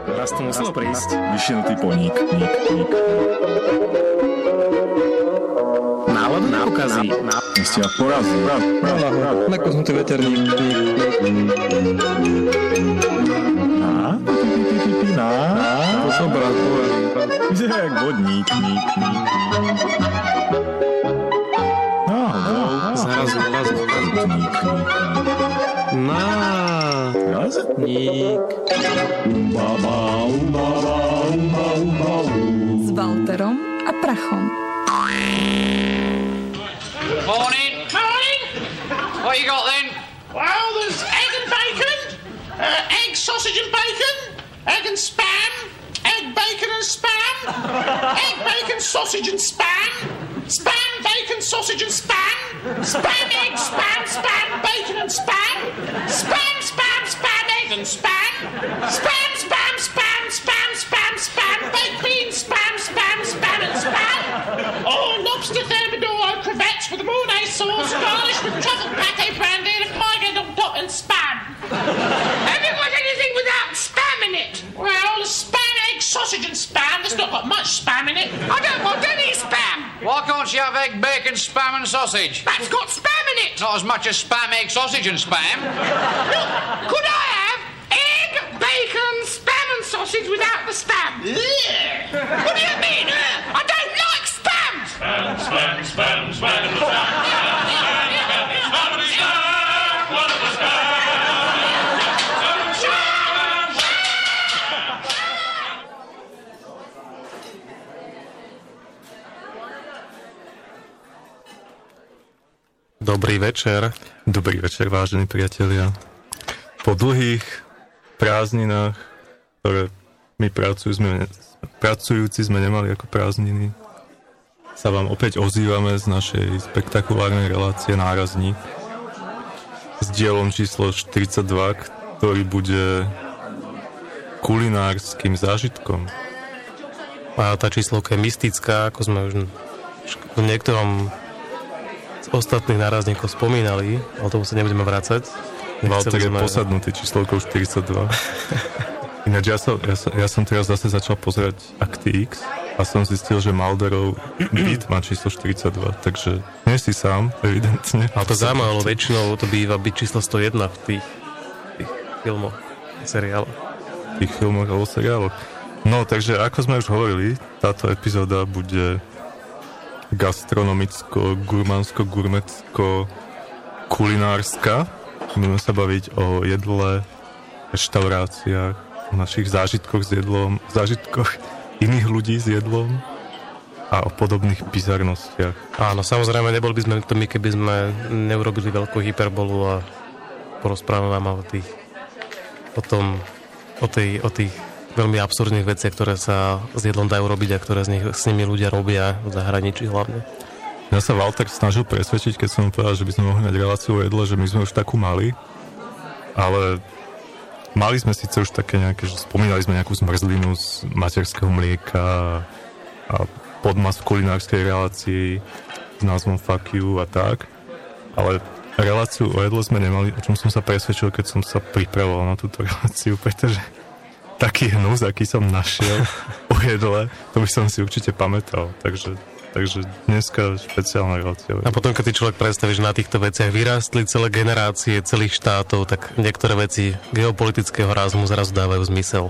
Raz to muselo prísť. Vyšinutý poník. Náladu neukazí. Ste ma porazili. Nakusnutý veterník. To som brat. Kde je jak vodník. Zrazu. Ník. S Walterom a Prachom. Morning. What you got then? Well, there's egg and bacon, egg, sausage and bacon, egg and spam, egg, bacon and spam, egg, bacon, sausage and spam, spam, bacon, sausage and spam, spam, egg, spam, spam, bacon and spam, spam, spam, spam, egg and spam, spam, spam, spam, spam, spam, spam, baked beans, spam, spam, spam and spam. Oh, lobster thermidor crevettes with Mornay sauce, garnished with truffle pate brandy and a pie on top and spam. Have you got anything without spam in it? Well, spam, egg, sausage and spam. There's not got much spam in it. I don't want any spam. Why can't you have egg, bacon, spam and sausage? That's got spam in it. Not as much as spam, egg, sausage and spam. Look, could I have egg, bacon, spam and sausage without the spam? What do you mean? I don't like spam. Spam. Dobrý večer, vážení priatelia. Po dlhých prázdninách, ktoré my pracujúci sme nemali ako prázdniny, sa vám opäť ozývame z našej spektakulárnej relácie Nárazník s dielom číslo 42, ktorý bude kulinárskym zážitkom. A tá číslovka je mystická, ako sme už v niektorom z ostatných nárazníkov spomínali, ale tomu sa nebudeme vrácať. Walter je posadnutý číslovkou 42. Ináč ja som teraz zase začal pozerať Akty X a som zistil, že Mulderov byt má číslo 42, takže nie si sám, evidentne. Ale to zaujímavé, väčšinou to býva byť číslo 101 v tých filmoch, seriáloch. Tých filmoch alebo seriáloch. No, takže ako sme už hovorili, táto epizóda bude gastronomicko, gurmansko, kulinárska. Budeme sa baviť o jedle, reštauráciách, o našich zážitkoch s jedlom, zážitkoch iných ľudí s jedlom a o podobných bizarnostiach. Áno, samozrejme, neboli by sme to my, keby sme neurobili veľkú hyperbolu a porozprávame vám o tých veľmi absurdných veciach, ktoré sa s jedlom dajú robiť a ktoré s nimi ľudia robia v zahraničí hlavne. Ja sa Walter snažil presvedčiť, keď som mu povedal, že by sme mohli mať reláciu o jedle, že my sme už takú mali, ale mali sme síce už také nejaké, že spomínali sme nejakú zmrzlinu z materského mlieka a podmas v kulinárskej relácii s názvom Fuck You a tak, ale reláciu o jedle sme nemali, o čom som sa presvedčil, keď som sa pripravoval na túto reláciu, pretože taký hnus, aký som našiel o jedle, to by som si určite pamätal, takže dneska špeciálna relácia. A potom, keď si človek predstaví, že na týchto veciach vyrástli celé generácie celých štátov, tak niektoré veci geopolitického rázmu zrazu dávajú zmysel.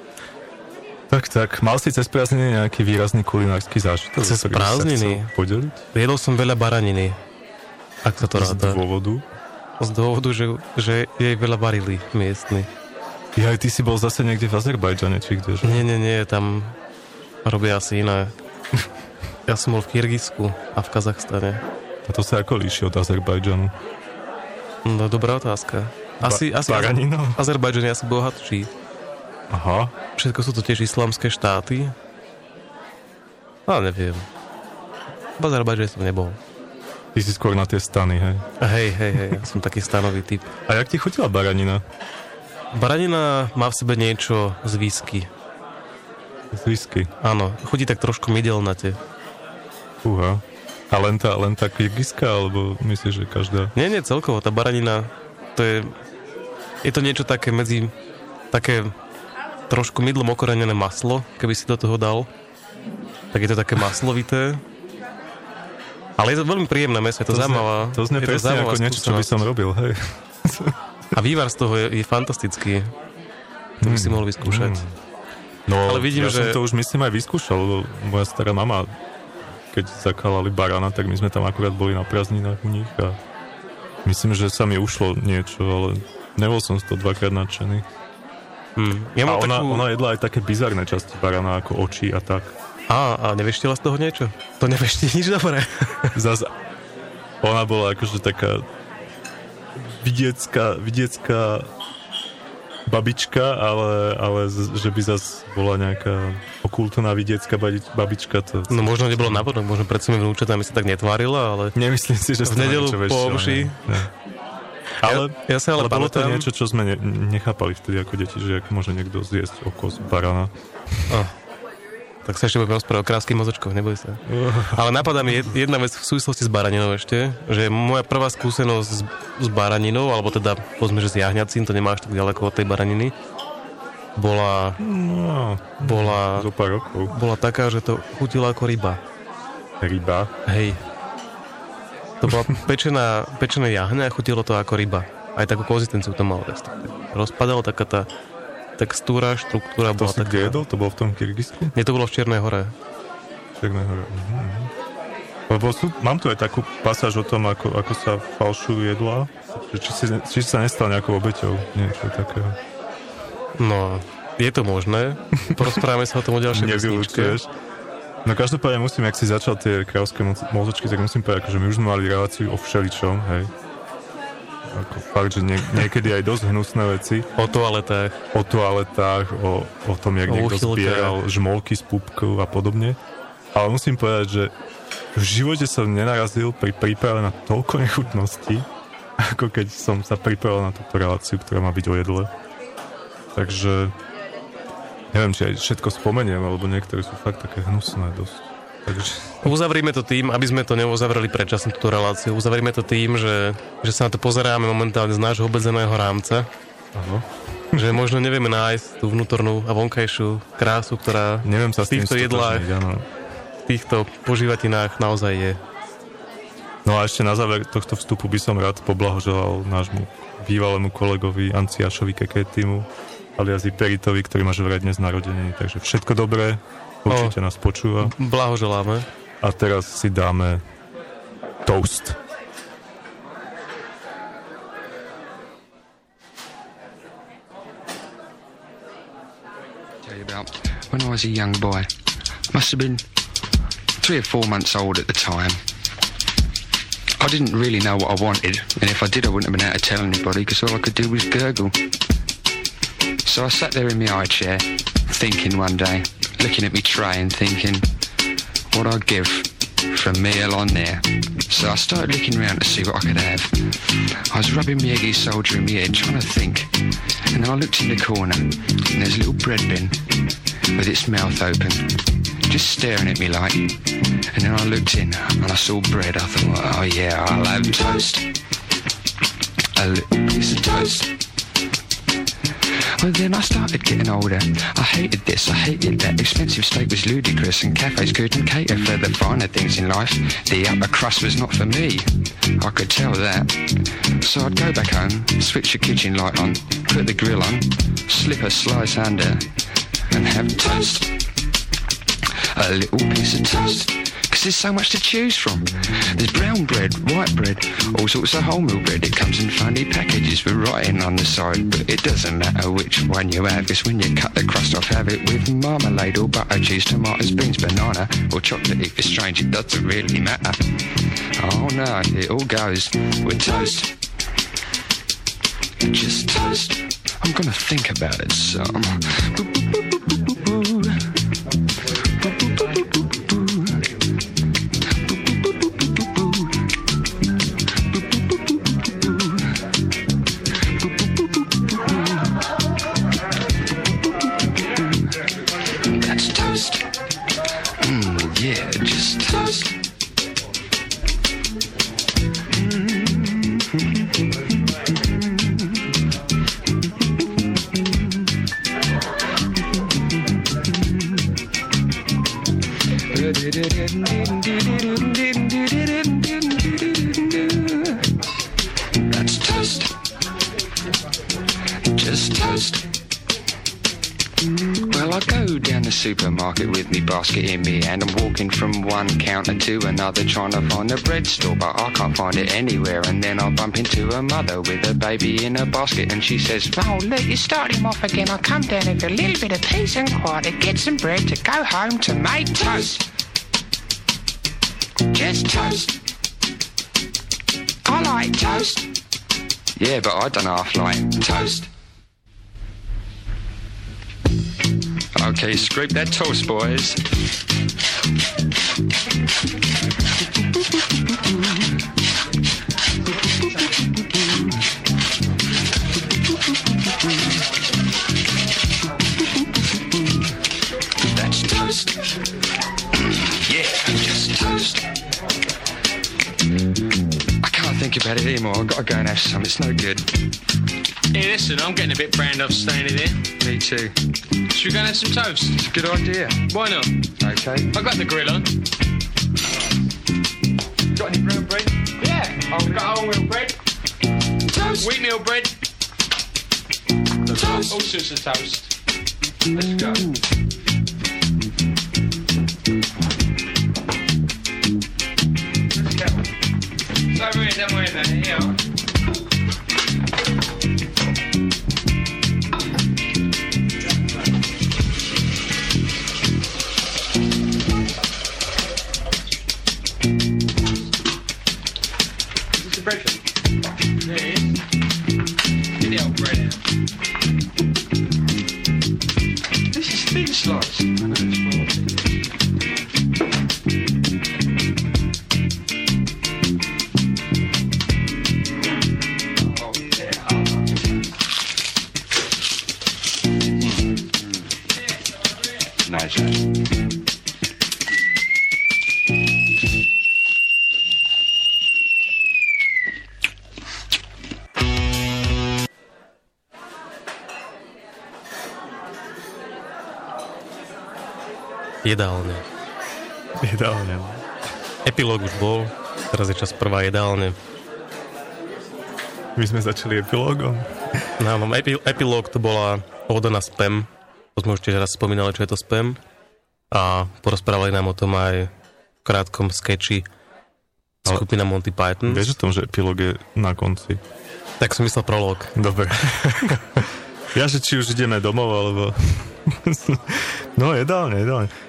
Tak. Mal si cez prázdniny nejaký výrazný kulinársky zážitok? Cez prázdniny? Jedol som veľa baraniny. Ak sa to ráda. Z dôvodu? Z dôvodu, že jej veľa varili miestni. Ja, ty si bol zase niekde v Azerbajdžane, či kde? Že? Nie, tam robia asi iné. Ja som bol v Kyrgyzsku a v Kazachstane. A to sa ako líši od Azerbajdžanu? No, dobrá otázka. Asi Azerbajdžan je asi bohatší. Aha. Všetko sú to tiež islamské štáty. Ale neviem. V Azerbajdžane som nebol. Ty si skôr na tie stany, hej? Hej, ja som taký stanový typ. A jak ti chutila baranina? Baranina má v sebe niečo z whisky. Z whisky? Áno, chutí tak trošku mydelnate. Fúha. A len tá kyrgyzská, alebo myslíš, že každá? Nie, celkovo, tá baranina, to je to niečo také také trošku mydlom okorenené maslo, keby si do toho dal. Tak je to také maslovité. Ale je to veľmi príjemné mäso, je to zaujímavá. To znie presne ako niečo, čo by som robil, hej. A vývar z toho je fantastický. To by si mohol vyskúšať. No, ale vidím, ja som to už myslím aj vyskúšal, lebo moja stará mama, keď zakalali barana, tak my sme tam akurát boli na prázdninách u nich a myslím, že sa mi ušlo niečo, ale nebol som z toho dvakrát nadšený. Ja a ona jedla aj také bizarné časti barana, ako oči a tak. A neveštila z toho niečo? To neveští nič dobré. Zas ona bola akože taká vidiecká babička, ale že by zas bola nejaká okultná vidiecká babička. No možno nebolo navodno, možno pred svojimi vnúčatami sa tak netvárila, ale... Nemyslím si, že v nedeľu po obši. Ale ja sa ale bolo to niečo, čo sme nechápali vtedy ako deti, že ak môže niekto zjesť oko z barana. Tak sa ešte budeme rozprávať o kráskych mozočkoch, neboj sa. Ale napadá mi jedna vec v súvislosti s baraninou ešte, že moja prvá skúsenosť s baraninou, alebo teda povedzme, že s jahňacím, to nemáš tak ďaleko od tej baraniny, bola zo pár rokov. Bola taká, že to chutila ako ryba. Ryba? Hej. To bola pečené jahňa a chutilo to ako ryba. Aj takú konzistenciu to malo. Rozpadalo taká tá textúra, štruktúra bola taká... To si kde jedol? To bolo v tom Kyrgyzsku? Nie, to bolo v Čiernej hore. Čiernej hore. Lebo mám tu aj takú pasáž o tom, ako sa falšujú jedlá. Či sa nestal nejakou obeťou niečo takého. No, je to možné. Porozprávame sa o tom o ďalšej pesničke. No každopádne musím, ak si začal tie kráľovské mozočky, tak musím povedať, že my už sme mali reláciu o všeličom, hej. Ako fakt, že niekedy aj dosť hnusné veci. O toaletách, o tom, jak niekto zbieral žmolky z pupkou a podobne. Ale musím povedať, že v živote som nenarazil pri príprave na toľko nechutností, ako keď som sa pripravil na túto reláciu, ktorá má byť o jedle. Takže neviem, či aj všetko spomeniem, alebo niektoré sú fakt také hnusné dosť. Takže... Uzavrime to tým, aby sme to neuzavreli predčasne túto reláciu. Uzavrime to tým, že sa na to pozeráme momentálne z nášho obmedzeného rámca. Aha. Že možno nevieme nájsť tú vnútornú a vonkajšiu krásu, ktorá neviem sa v týchto jedlách, v týchto požívatinách naozaj je. No a ešte na záver tohto vstupu by som rád poblahoželal nášmu bývalému kolegovi Anciášovi Keketimu alias Iperitovi, ktorý má vraj dnes narodeniny. Takže všetko dobré. Určite nás počúva. Blahoželáme. A teraz si dáme toast. Tell you about when I was a young boy. Must have been 3 or 4 months old at the time. I didn't really know what I wanted, and if I did, I wouldn't have been able to tell anybody because all I could do was gurgle. So I sat there in my high chair, thinking one day, looking at me tray and thinking what I'd give for a meal on there. So I started looking around to see what I could have. I was rubbing my eggy soldier in my head, trying to think. And then I looked in the corner, and there's a little bread bin with its mouth open, just staring at me like. And then I looked in, and I saw bread. I thought, oh yeah, I'll have toast. A little piece of toast. Well, then I started getting older. I hated this, I hated that. Expensive steak was ludicrous and cafes couldn't cater for the finer things in life. The upper crust was not for me, I could tell that. So I'd go back home, switch the kitchen light on, put the grill on, slip a slice under and have toast. A little piece of toast. There's so much to choose from. There's brown bread, white bread, all sorts of wholemeal bread. It comes in funny packages with writing on the side, but it doesn't matter which one you have. It's when you cut the crust off, have it with marmalade or butter, cheese, tomatoes, beans, banana, or chocolate. If it's strange, it doesn't really matter. Oh no, it all goes with toast. Just toast. I'm gonna think about it some. Yeah, just toast. Just toast. Well, I go down the supermarket with me basket in me hand. I'm walking from one counter to another trying to find a bread store, but I can't find it anywhere. And then I bump into a mother with a baby in a basket, and she says, "Oh, look, you started him off again. I'll come down with a little bit of peace and quiet to get some bread to go home to make toast. Just toast. I like toast. Yeah, but I don't half like toast. Okay, scrape that toast, boys. That's toast. Yeah, just toast. I can't think about it anymore. I've got to go and have some. It's no good. Hey, listen, I'm getting a bit brand up standing here. Me too. Should we go and have some toast? It's a good idea. Why not? Okay. I got the grill on. Got any brown bread? Yeah, I've got wholemeal bread, Toast. wheatmeal bread, Toast. all sorts of toast. Let's go. It's over here, don't worry about it. Here. Is this a bread thing? There it is. Get the old bread out. This is thin slice. Nice. Jedálne. Ideálne. Epilóg už bol, teraz je čas prvá jedálne. My sme začali epilógom. No, epilóg to bola óda na spam. To sme už tiež raz spomínali, čo je to spam. A porozprávali nám o tom aj v krátkom sketchi skupina Monty Python. Vieš o tom, že epilóg je na konci? Tak som myslel prolog. Dobre. Ja, že či už ideme domov, alebo... No, jedálne.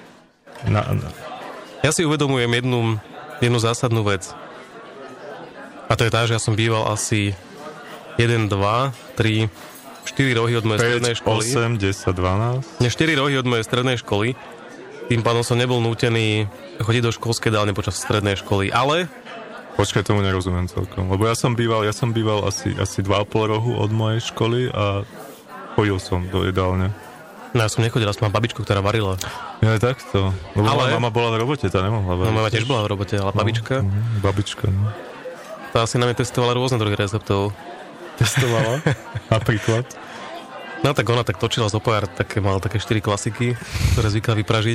Ja si uvedomujem jednu zásadnú vec. A to je tá, že ja som býval asi 1, 2, 3, 4 rohy od mojej strednej školy. 8, 10, 12. 4 rohy od mojej strednej školy. Tým pádom som nebol nútený chodiť do školskej dálne počas strednej školy. Ale... Počkaj, tomu nerozumiem celkom. Lebo ja som býval asi 2,5 rohu od mojej školy a chodil som do jedálne. No ja som nechodil, ja som mám babičku, ktorá varila. Ja takto. Lebo ale... mama bola v robote, tá nemohla variť. No mama tiež bola v robote, ale babička... Babička, no. Tá asi na mňa testovala rôzne druhy receptov. Testovala? Napríklad? No tak ona tak točila zo pár, mala také 4 klasiky, ktoré zvykla vypražiť.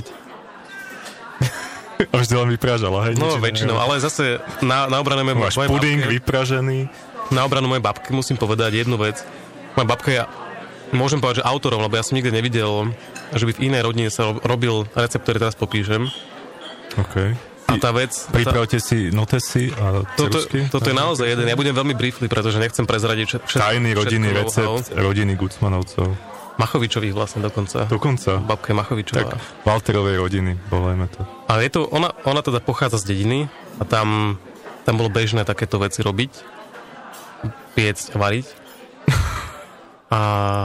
A vždy len vypražala, hej? No väčšinou, ale zase na obranu mojej babky... puding vypražený. Na obranu mojej babky musím povedať jednu vec. Moja babka je, môžem povedať, že autorom, lebo ja som nikdy nevidel, že by v inej rodine sa robil recept, ktorý teraz popíšem. OK. A tá vec... Pripravte si notesy a ceruzky. Toto je naozaj jeden. Ja budem veľmi briefly, pretože nechcem prezradiť všetko. Tajný rodinný recept rodiny Gucmanovcov. Machovičových vlastne dokonca. Babka je Machovičová. Tak, Walterovej rodiny, volajme to. Ale je to, ona teda pochádza z dediny a tam bolo bežné takéto veci robiť. Piecť a variť. A...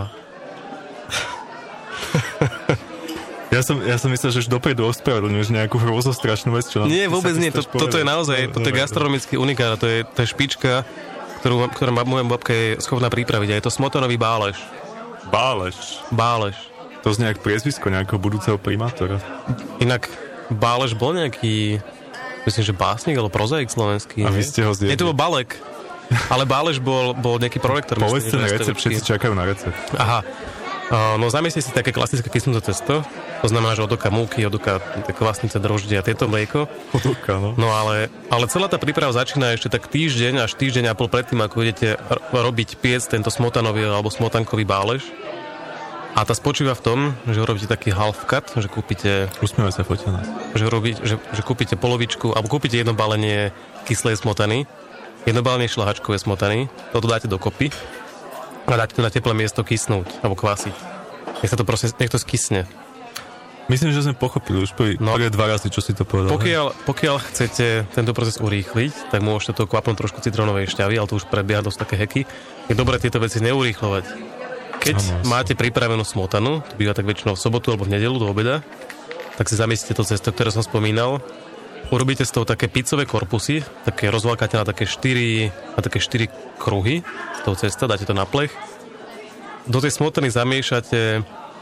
Ja som myslel, že už dopredu ospravedlňuješ nejakú hrozostrašnú vec, čo nám... Nie, vôbec nie, toto je naozaj, toto je gastronomický unikát, to je špička, ktorú moja babka je schopná pripraviť a je to smotanový bálež. Bálež. To znie jak priezvisko nejakého budúceho primátora. Inak bálež bol nejaký, myslím, že básnik alebo prozaik slovenský. A vy ste ho zjedli? Nie, to bol Balek. Ale bálež bol nejaký prolektor. Povedz ten recept, všetci čakajú na recept. Aha. No zamieste si také klasické kysnuté cesto, to znamená, že odoka múky, odoka kvasnice, droždie a tieto mlieko. Odoka, no. No ale celá tá príprava začína ešte tak týždeň až týždeň a pol predtým, ako idete robiť piec tento smotanový alebo smotankový bálež. A tá spočíva v tom, že urobíte taký half cut, že kúpite... Usmieme sa, fotia nás. Že kúpite polovičku, alebo kúpite jedno balenie kyslej smotany, jedno balenie šlahačkovej smotany, toto dáte dokopy a dáte to na teplé miesto kysnúť, alebo kvasiť. Nech to skysne. Myslím, že sme pochopili už prvé 2 razy, čo si to povedal. Pokiaľ chcete tento proces urýchliť, tak môžete to kvapnúť trošku citrónovej šťavy, ale to už predbieha dosť také heky. Je dobré tieto veci neurýchlovať. Keď máte pripravenú smotanu, to býva tak väčšinou v sobotu alebo v nedeľu do obeda, tak si zamyslíte to cesto, ktoré som spomínal. Urobíte z toho také pizzové korpusy, také rozvalkáte na také 4 kruhy z toho cesta, dáte to na plech. Do tej smotany zamiešate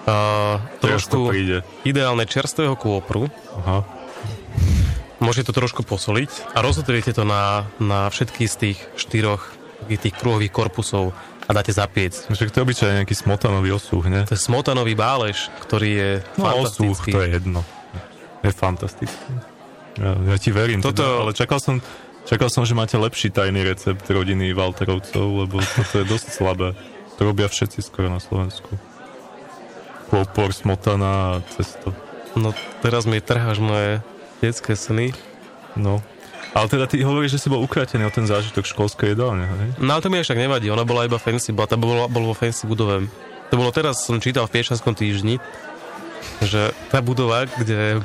trošku ideálne čerstvého kôpru. Aha. Môžete to trošku posoliť a rozhodujete to na všetky z tých 4 tých kruhových korpusov a dáte zapiec. Však to je obyčajne nejaký smotanový osúh, ne? To je smotanový bálež, ktorý je fantastický. Osúh, to je jedno. Je fantastický. Ja ti verím, ale čakal som, že máte lepší tajný recept rodiny Walterovcov, lebo toto je dosť slabé. To robia všetci skoro na Slovensku. Kôpor, smotana a cesto. No, teraz mi trháš moje detské sny. No. Ale teda ty hovoríš, že si bol ukrátený o ten zážitok školskej jedálne, hej? No ale to mi až tak nevadí, ona bola iba fancy, bol vo fancy budove. To bolo teraz, som čítal v Piešťanskom týždni, že tá budova, kde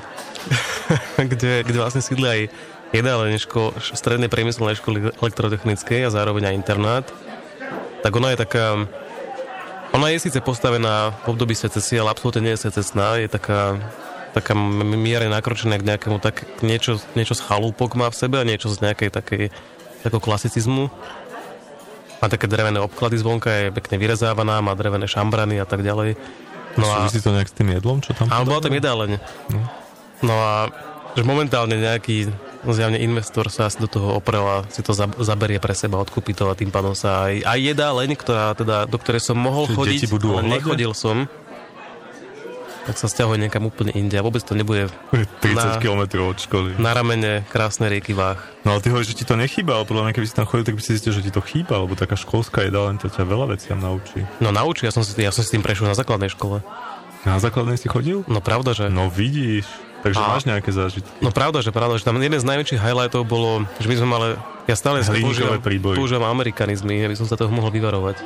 vlastne sídli aj jedálenisko strednej priemyselnej školy elektrotechnickej a zároveň aj internát, tak ona je síce postavená v období secesie, ale absolútne nie je secesná, je taká mierne nakročená k nejakému niečo z chalúpok má v sebe a niečo z nejakej takého klasicizmu. Má také drevené obklady zvonka, je pekne vyrezávaná, má drevené šambrany a tak ďalej. No a súvisí to nejak s tým jedlom, čo tam? Ale bola tam jedáleň. No a že momentálne nejaký zjavne investor sa asi do toho oprel a si to zaberie pre seba, odkúpi to a tým pádom sa aj jedáleň, do ktorej som mohol chodiť, ale nechodil som, tak sa sťahuje niekam úplne inde a vôbec to nebude 30 km od školy. Na ramene krásnej rieky Váh. No ale ty hovoríš, že ti to nechýba, ale podľa mňa, keby si tam chodil, tak by si zistil, že ti to chýba, lebo taká školská jedáleň to ťa veľa veciam naučí. No naučí, ja som si s tým prešiel na základnej škole. Na základnej si chodil? No pravda, že. No vidíš. Takže máš nejaké zážitky. No pravda, že tam jeden z najväčších highlightov bolo, že my sme mali, ja stále používam amerikanizmy, aby som sa toho mohol vyvarovať.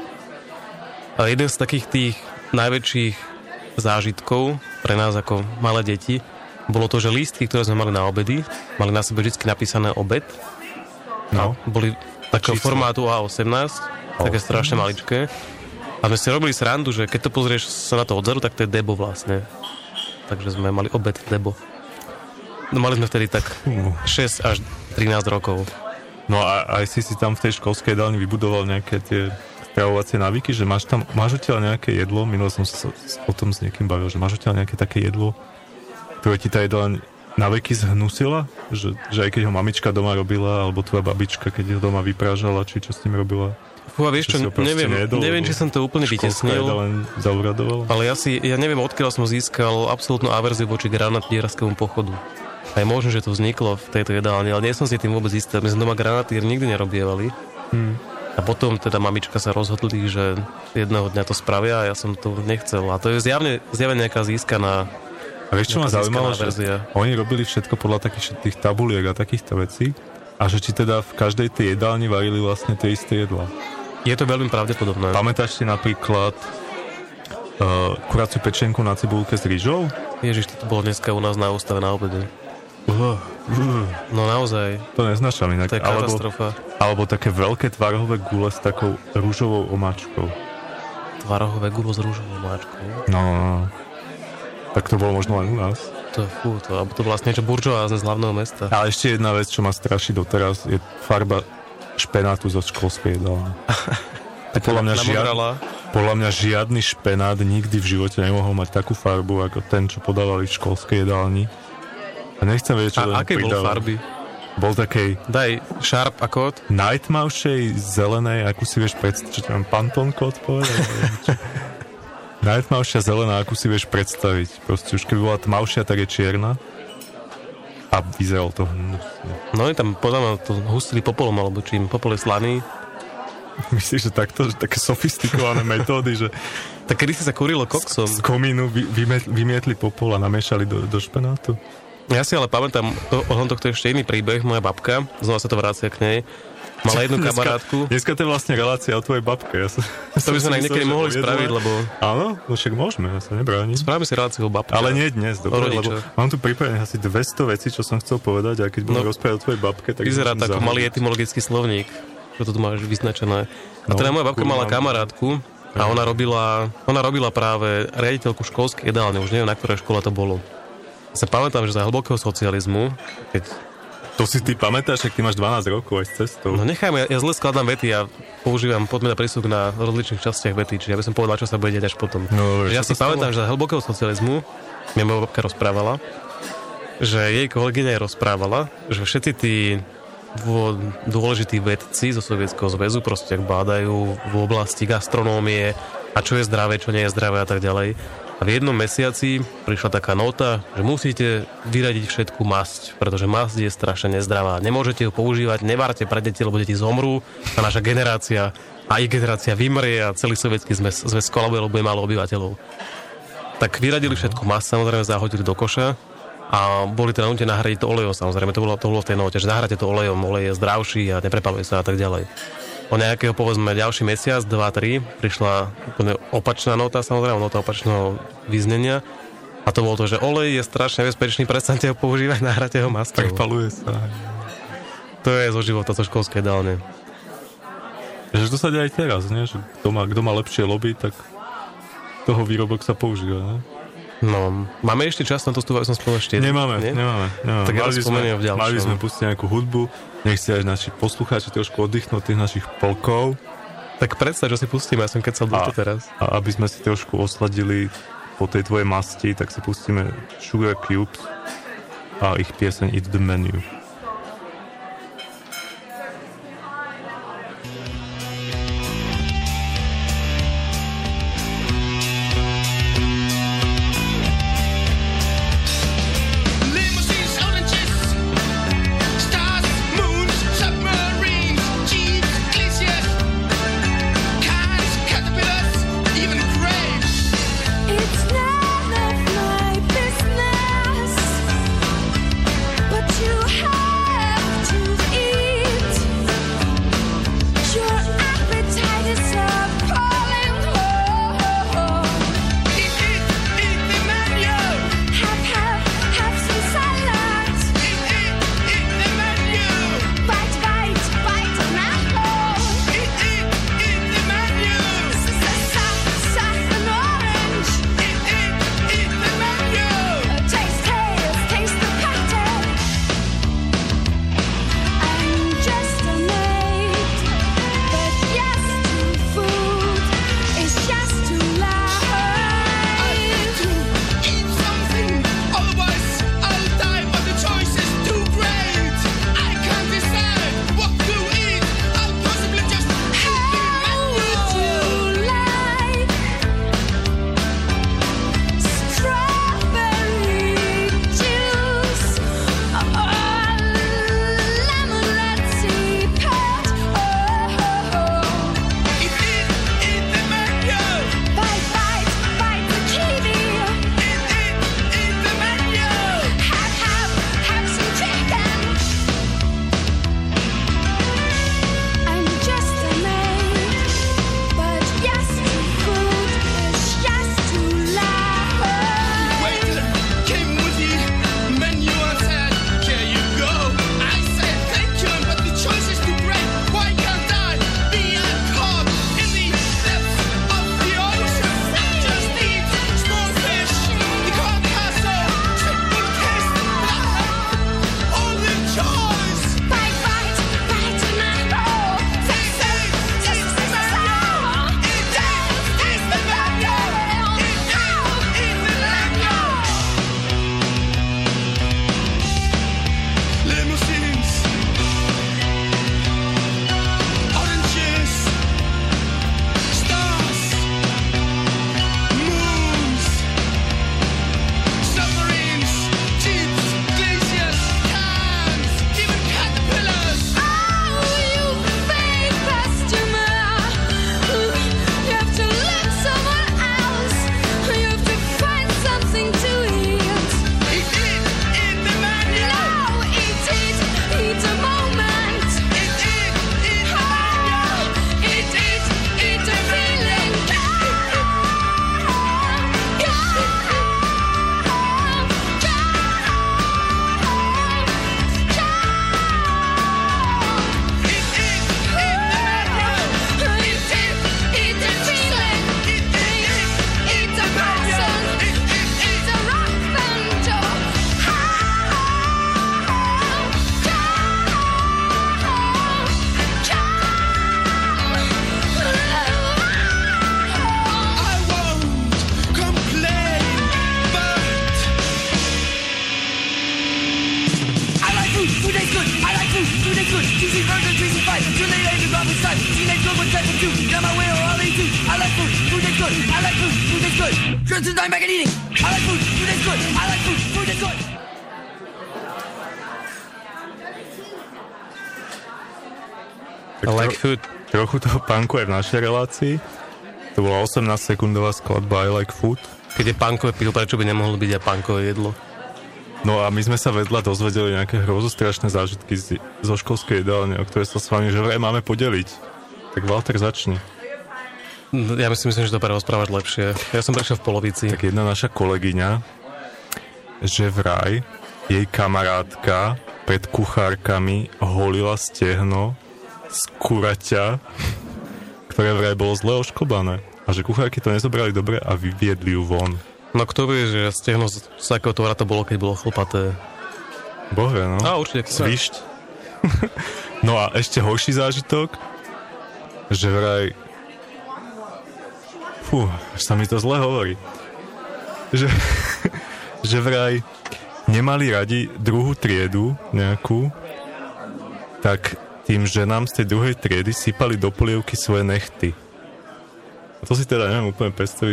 A jeden z takých tých najväčších zážitkov pre nás ako malé deti bolo to, že lístky, ktoré sme mali na obedy, mali na sebe vždy napísané obed. No. Boli takého formátu A18, také strašne maličké. A sme si robili srandu, že keď to pozrieš sa na to odzadu, tak to je Debo vlastne. Takže sme mali obed Debo. No mali sme vtedy tak 6 až 13 rokov. No a aj si tam v tej školskej jedálni vybudoval nejaké tie stravovacie návyky, že máš odtiaľ nejaké jedlo, minul som sa o tom s niekým bavil, že máš odtiaľ nejaké také jedlo, ktoré ti tá jedálň na veky zhnusila? Že aj keď ho mamička doma robila, alebo tvoja babička, keď ho doma vyprážala, či čo s ním robila? Fúha, vieš čo, neviem, či som to úplne vytesnil, ale ja neviem, odkiaľ som získal absolútnu averziu voči granatierskému pochodu. A je možné, že to vzniklo v tejto jedálni, ale nie som si tým vôbec istý. My sme doma granatier nikdy nerobievali. A potom teda mamička sa rozhodli, že jedného dňa to spravia a ja som to nechcel. A to je zjavne nejaká získaná. A vieš, čo ma zaujímalo, že oni robili všetko podľa takých tých tabuliek a takýchto vecí a že či teda v každej tej jedálni varili vlastne tie isté jedlá. Je to veľmi pravdepodobné. Pamätáš si napríklad kuraciu pečenku na cibulke s rýžou? Ježiš, to bolo dneska u nás na ústave na obede. No naozaj. To neznášam inak. To je katastrofa. Alebo také veľké tvarohové gule s takou rúžovou omáčkou. Tvarohové gulo s rúžovou omáčkou? No. Tak to bolo možno len u nás. To vlastne niečo buržoázne z hlavného mesta. Ale ešte jedna vec, čo ma straší doteraz, je farba špenátu zo školskej jedálne. Podľa mňa žiadny špenát nikdy v živote nemohol mať takú farbu, ako ten, čo podávali v školskej jedálni. A nechcem vedieť, čo a aké bol farby? Bol takej... Daj sharp a kód? Nightmaušej, zelenej, akú si vieš predstaviť, čo tam Pantone kód povedať? Najtmavšia zelená, akú si vieš predstaviť. Proste už keby bola tmavšia, tak je čierna. A vyzeral to hnusne. No je tam, podľa mňa, to hustili popolom, alebo čím, popol je slaný. Myslíš, že takto, že také sofistikované metódy, že Tak kedy si sa kurilo koksom? z komínu vymietli popol a namiešali do špenátu? Ja si ale pamätám, ohľadom tohto ešte iný príbeh, moja babka, znova sa to vracia k nej, mala jednu kamarátku. Dneska to je vlastne relácia o tvojej babke. To by sme aj niekedy mohli spraviť, lebo... Áno, no však môžeme, ja sa nebránim. Spravíme si reláciu o babke. Ale nie dnes, dobre, lebo rodičoch. mám tu pripravených asi 200 vecí, čo som chcel povedať, a keď budem rozprávať o tvojej babke, tak... Vyzerá to ako malý etymologický slovník, čo tu máš vyznačené. A teda moja babka mala kamarátku a ona robila práve riaditeľku školskej jedálne, už neviem, na ktorej škole to bolo. Sa pamätám, že za hlbokého socializmu, keď... To si ty pamätáš, ak ty máš 12 rokov aj s cestou. No nechajme, ja zle skladám vety a používam podmena prísuk na rozličných častiach vety, čiže ja by som povedal, čo sa bude deť až potom. No, ja si pamätám, že za hlbokého socializmu mi moja babka rozprávala, že jej kolegyňa jej rozprávala, že všetci tí dôležití vedci zo Sovietskeho zväzu proste bádajú v oblasti gastronómie a čo je zdravé, čo nie je zdravé a tak ďalej. A v jednom mesiaci prišla taká nota, že musíte vyradiť všetku masť, pretože masť je strašne nezdravá. Nemôžete ju používať, nevárte pre deti, lebo deti zomrú a naša generácia a ich generácia vymrie a celý sovietský zväz kolabuje, lebo je málo obyvateľov. Tak vyradili všetku masť, samozrejme zahodili do koša a boli teda nútení nahradiť to olejom, samozrejme, to bolo v tej note, že nahradite to olejom, olej je zdravší a neprepaluje sa a tak ďalej. O nejakého, povedzme, ďalší mesiac, 2-3, prišla úplne opačná nota, samozrejme, nota opačného vyznenia. A to bolo to, že olej je strašne bezpečný, prestaňte ho používať, nahrate ho maskou. Prepaluje sa. To je zo života, zo školskej jedálne. Že to sa deje aj teraz, nie? Že kto má lepšie lobby, tak toho výrobok sa používa, ne? No, máme ešte čas na to, som spomenul ešte. Nemáme. Tak ja spomeniem v ďalšom. Mali sme pustiť nejakú hudbu, nech si aj naši poslucháči trošku oddychnú od tých našich polkov. Tak predstav, že si pustíme, ja som kecal do teraz. A aby sme si trošku osladili po tej tvojej masti, tak si pustíme Sugar Cubes a ich pieseň It's the Menu. It's none of my business, but you have good. I like food. Food is good. Shrinks is not making eating. I like food. Food is good. I like food. Food is good. I like food. Trochu toho punku aj v našej relácii. To bola 18-sekundová skladba I like food. Keď je punkové pivo, prečo by nemohlo byť aj punkové jedlo? No a my sme sa vedľa dozvedeli nejaké hrozostrašné zážitky zo školskej jedálne, o ktoré sa s vami že vraj máme podeliť. Tak Walter, začni. Ja myslím, že to prerozprávaš lepšie. Ja som prešiel v polovici. Tak jedna naša kolegyňa, že vraj jej kamarátka pred kuchárkami holila stehno z kuraťa, ktoré vraj bolo zle ošklbané. A že kuchárky to nezobrali dobre a vyviedli ju von. No kto vie, že stehno z akého tovara to bolo, keď bolo chlpaté? Bože, no. A určite. Svišť. No a ešte horší zážitok, že vraj... až sa mi to zle hovorí. Že vraj nemali radi druhú triedu nejakú, tak tým ženám z tej druhej triedy sypali do polievky svoje nechty. A to si teda neviem úplne predstaviť,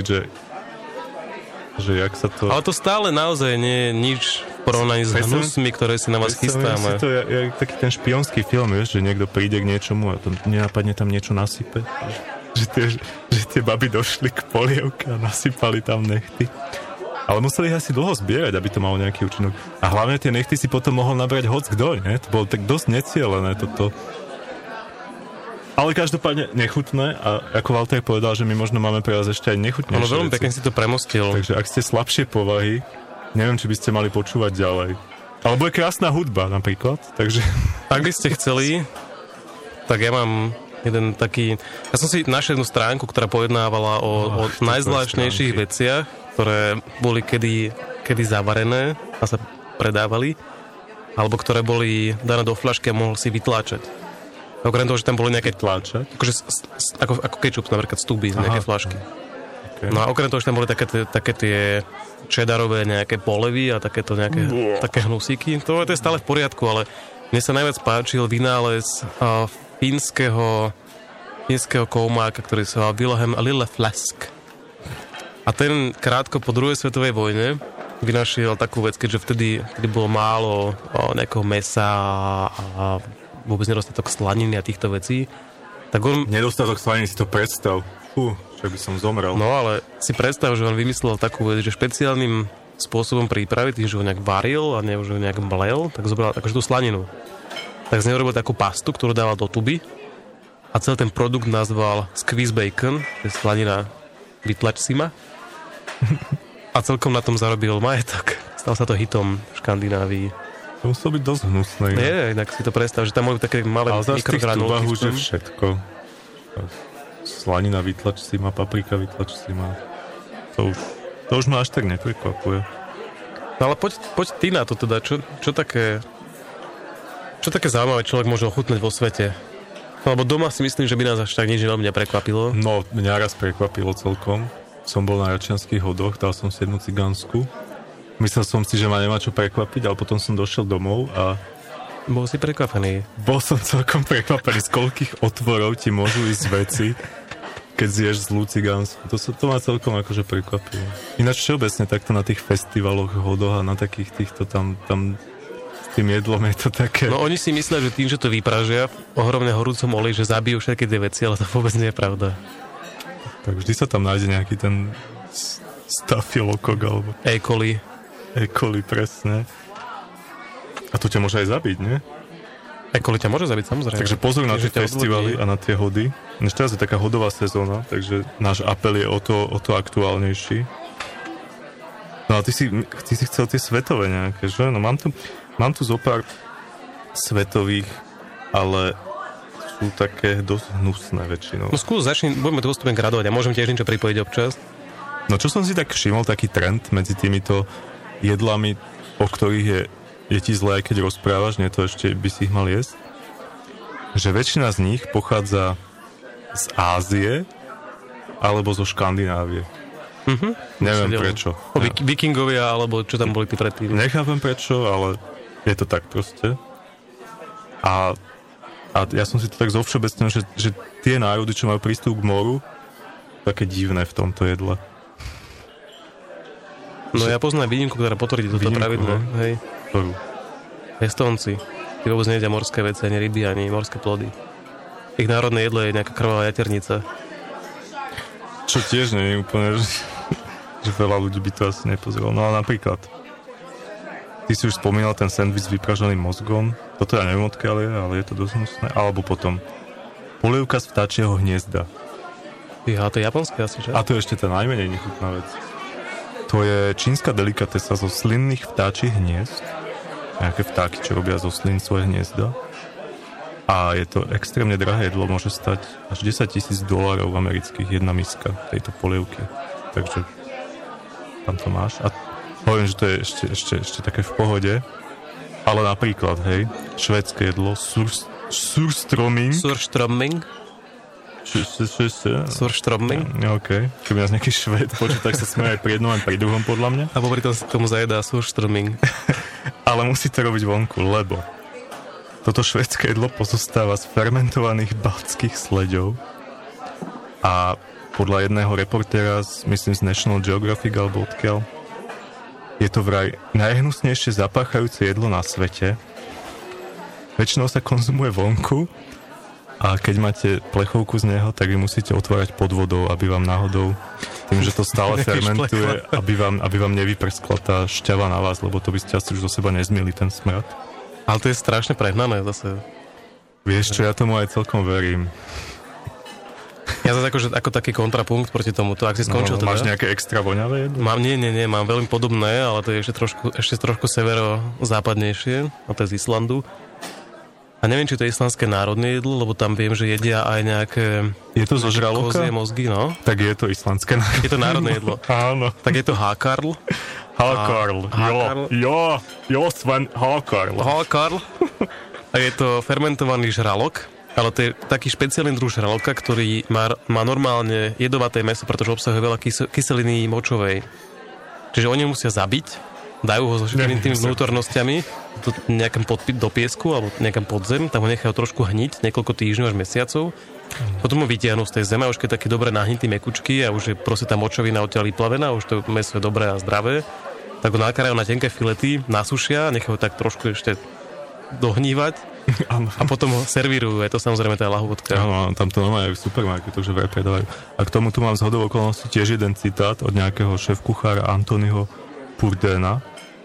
že jak sa to... Ale to stále naozaj nie je nič v porovnaní s hnusmi, ktoré si na vás chystáme. Si to je taký ten špionský film, vieš, že niekto príde k niečomu a to nenápadne tam niečo nasype. Že tie baby došli k polievke a nasypali tam nechty. Ale museli ich asi dlho zbierať, aby to malo nejaký účinok. A hlavne tie nechty si potom mohol nabrať hoc-kdo, ne? To bolo tak dosť necielené toto. Ale každopádne nechutné a ako Walter povedal, že my možno máme pre vás ešte aj nechutnejšie veľmi veci. pekne si to premostil. Takže ak ste slabšie povahy, neviem, či by ste mali počúvať ďalej. Alebo je krásna hudba napríklad, takže... Ak by ste chceli, tak ja mám jeden taký... Ja som si našiel jednu stránku, ktorá pojednávala o najzvláštnejších veciach, ktoré boli kedy zavarené a sa predávali, alebo ktoré boli dané do fľašky a mohol si vytláčať. Okrem toho, že tam boli nejaké tláčať, akože ako kečup, napríklad stúby z nejaké fľašky. Okay. No a okrem toho, že tam boli také tie čedarové nejaké polevy a takéto nejaké také hnusíky, to je stále v poriadku, ale mne sa najviac páčil vynález fínskeho koumáka, ktorý sa volal Wilhelm Lilleflask. A ten krátko po druhej svetovej vojne vynašiel takú vec, keďže vtedy bolo málo nejakého mesa a vôbec nedostatok slaniny a týchto vecí, tak on... Nedostatok slaniny, si to predstav. Čo by som zomrel. No ale si predstav, že on vymyslel takú vec, že špeciálnym spôsobom prípravy, tým, že ho nejak varil a že ho nejak mlel, tak zobral akože tú slaninu. Tak z neho robil takú pastu, ktorú dával do tuby a celý ten produkt nazval squeeze bacon, to je slanina vytlač si ma. A celkom na tom zarobil majetok. Stal sa to hitom v Škandinávii. To muselo byť dosť hnusné. Nie, inak si to predstav, že tam boli také malé mikrogranulky. Ale že všetko. Slanina vytlač si ma, paprika vytlač si ma. To už ma až tak neprekvapuje. No ale poď ty na to teda. Čo také zaujímavé človek môže ochutnať vo svete? Lebo doma si myslím, že by nás až tak nič veľmi neprekvapilo. No, mňa raz prekvapilo celkom. Som bol na Račianskych hodoch, dal som si jednu cigánsku. Myslel som si, že ma nemá čo prekvapiť, ale potom som došiel domov a... Bol si prekvapený? Bol som celkom prekvapený, z koľkých otvorov ti môžu ísť veci, keď zješ zlú cigánsku. To ma celkom akože prekvapilo. Ináč všeobecne takto na tých festivaloch, hodoch a na takých týchto tam s tým jedlom je to také... No oni si myslia, že tým, že to vypražia v ohromne horúcom oleji, že zabijú všetky tie veci, ale to vôbec nie je pravda. Tak vždy sa tam nájde nejaký ten stafilokok alebo... E. coli, presne. A to ťa môže aj zabiť, nie? E. coli ťa môže zabiť, samozrejme. Takže pozor na tie festivaly a na tie hody. Ešte teraz je taká hodová sezóna, takže náš apel je o to aktuálnejší. No a ty si chcel tie svetové nejaké, že? No mám tu zo pár svetových, ale sú také dosť hnusné väčšinou. No skús, budeme to postupne gradovať a môžem tiež niečo pripojiť občas. No čo som si tak všimol, taký trend medzi týmito jedlami, o ktorých je ti zle, aj keď rozprávaš, nie to ešte by si ich mal jesť, že väčšina z nich pochádza z Ázie alebo zo Škandinávie. Neviem prečo. Vikingovia, alebo čo tam boli tí predtým. Nechápem prečo, ale je to tak proste. A ja som si to tak zovšeobecnil, že tie národy, čo majú prístup k moru, také divné v tomto jedle. No ja poznám výnimku, ktorá potvrdí toto pravidlo. Hej. Ktorú? Estónci. Tí vôbec nejedia morské veci, ani ryby, ani morské plody. Ich národné jedlo je nejaká krvavá jaternica. Čo tiež nie je úplne, že veľa ľudí by to asi nepozrelo. No ale napríklad, ty si už spomínal ten sandwich s vypraženým mozgom. Toto ja neviem odkiaľ je, ale je to dosť hnusné. Alebo potom polievka z vtáčieho hniezda. Ja, to je japonské asi, že? A to je ešte tá najmenej nechutná vec. To je čínska delikatesa zo slinných vtáčich hniezd. Nejaké vtáky, čo robia zo slín svoje hniezda. A je to extrémne drahé jedlo, môže stať až $10,000 amerických jedna miska tejto polievky. Takže tam to máš. A hovorím, že to je ešte také v pohode. Ale napríklad, hej, švédske jedlo, surströmming. Surströmming? Surströmming? OK. Keby nás nejaký Švéd počul, tak sa smeje aj pri jednom, aj pri druhom, podľa mňa. A popri tomu zajedá surströmming. Ale musí to robiť vonku, lebo toto švédske jedlo pozostáva z fermentovaných baltských sleďov a podľa jedného reportéra, myslím z National Geographic alebo odkiaľ, je to vraj najhnusnejšie zapáchajúce jedlo na svete. Väčšinou sa konzumuje vonku a keď máte plechovku z neho, tak vy musíte otvárať pod vodou, aby vám náhodou, tým, že to stále fermentuje, aby vám nevyprskla tá šťava na vás, lebo to by ste asi už zo seba nezmýli ten smrad. Ale to je strašne prehnané zase. Vieš čo, ja tomu aj celkom verím. Ja zase ako taký kontrapunkt proti tomuto, ak si skončil Máš nejaké extra voňavé jedlo? Nie, mám veľmi podobné, ale to je ešte trošku severo-západnejšie, a to je z Islandu. A neviem, či to je islandské národné jedlo, lebo tam viem, že jedia aj nejaké... Je to zo žraloka? Kozie mozgy, no. Tak je to islandské národné. Je to národné jedlo. Áno. Tak je to hákarl. Hákarl. Jo, Sven, hákarl. Hákarl. A je to fermentovaný žralok, ale to je taký špeciálny druh žraloka, ktorý má normálne jedovaté mäso, pretože obsahuje veľa kyseliny močovej. Čiže oni musia zabiť, dajú ho so všetkými tými vnútornosťami nejakým do piesku alebo nejakým podzem, tam ho nechajú trošku hniť, niekoľko týždňov až mesiacov. Potom ho vytiahnu z tej zeme, už keď je taký dobre nahnitý mekučky a už je proste tá močovina odtiaľ vyplavená, už to mäso je dobré a zdravé, tak ho nakrájajú na tenké filety, nasušia, nechajú tak trošku ešte dohnívať a potom ho servírujú. Je to samozrejme tá lahôdka. Áno, tam to normálne aj v supermarketu, že vraj predávajú. A k tomu tu mám zhodou okolností tiež jeden citát od nejakého šéfkuchára Antonyho Purdena,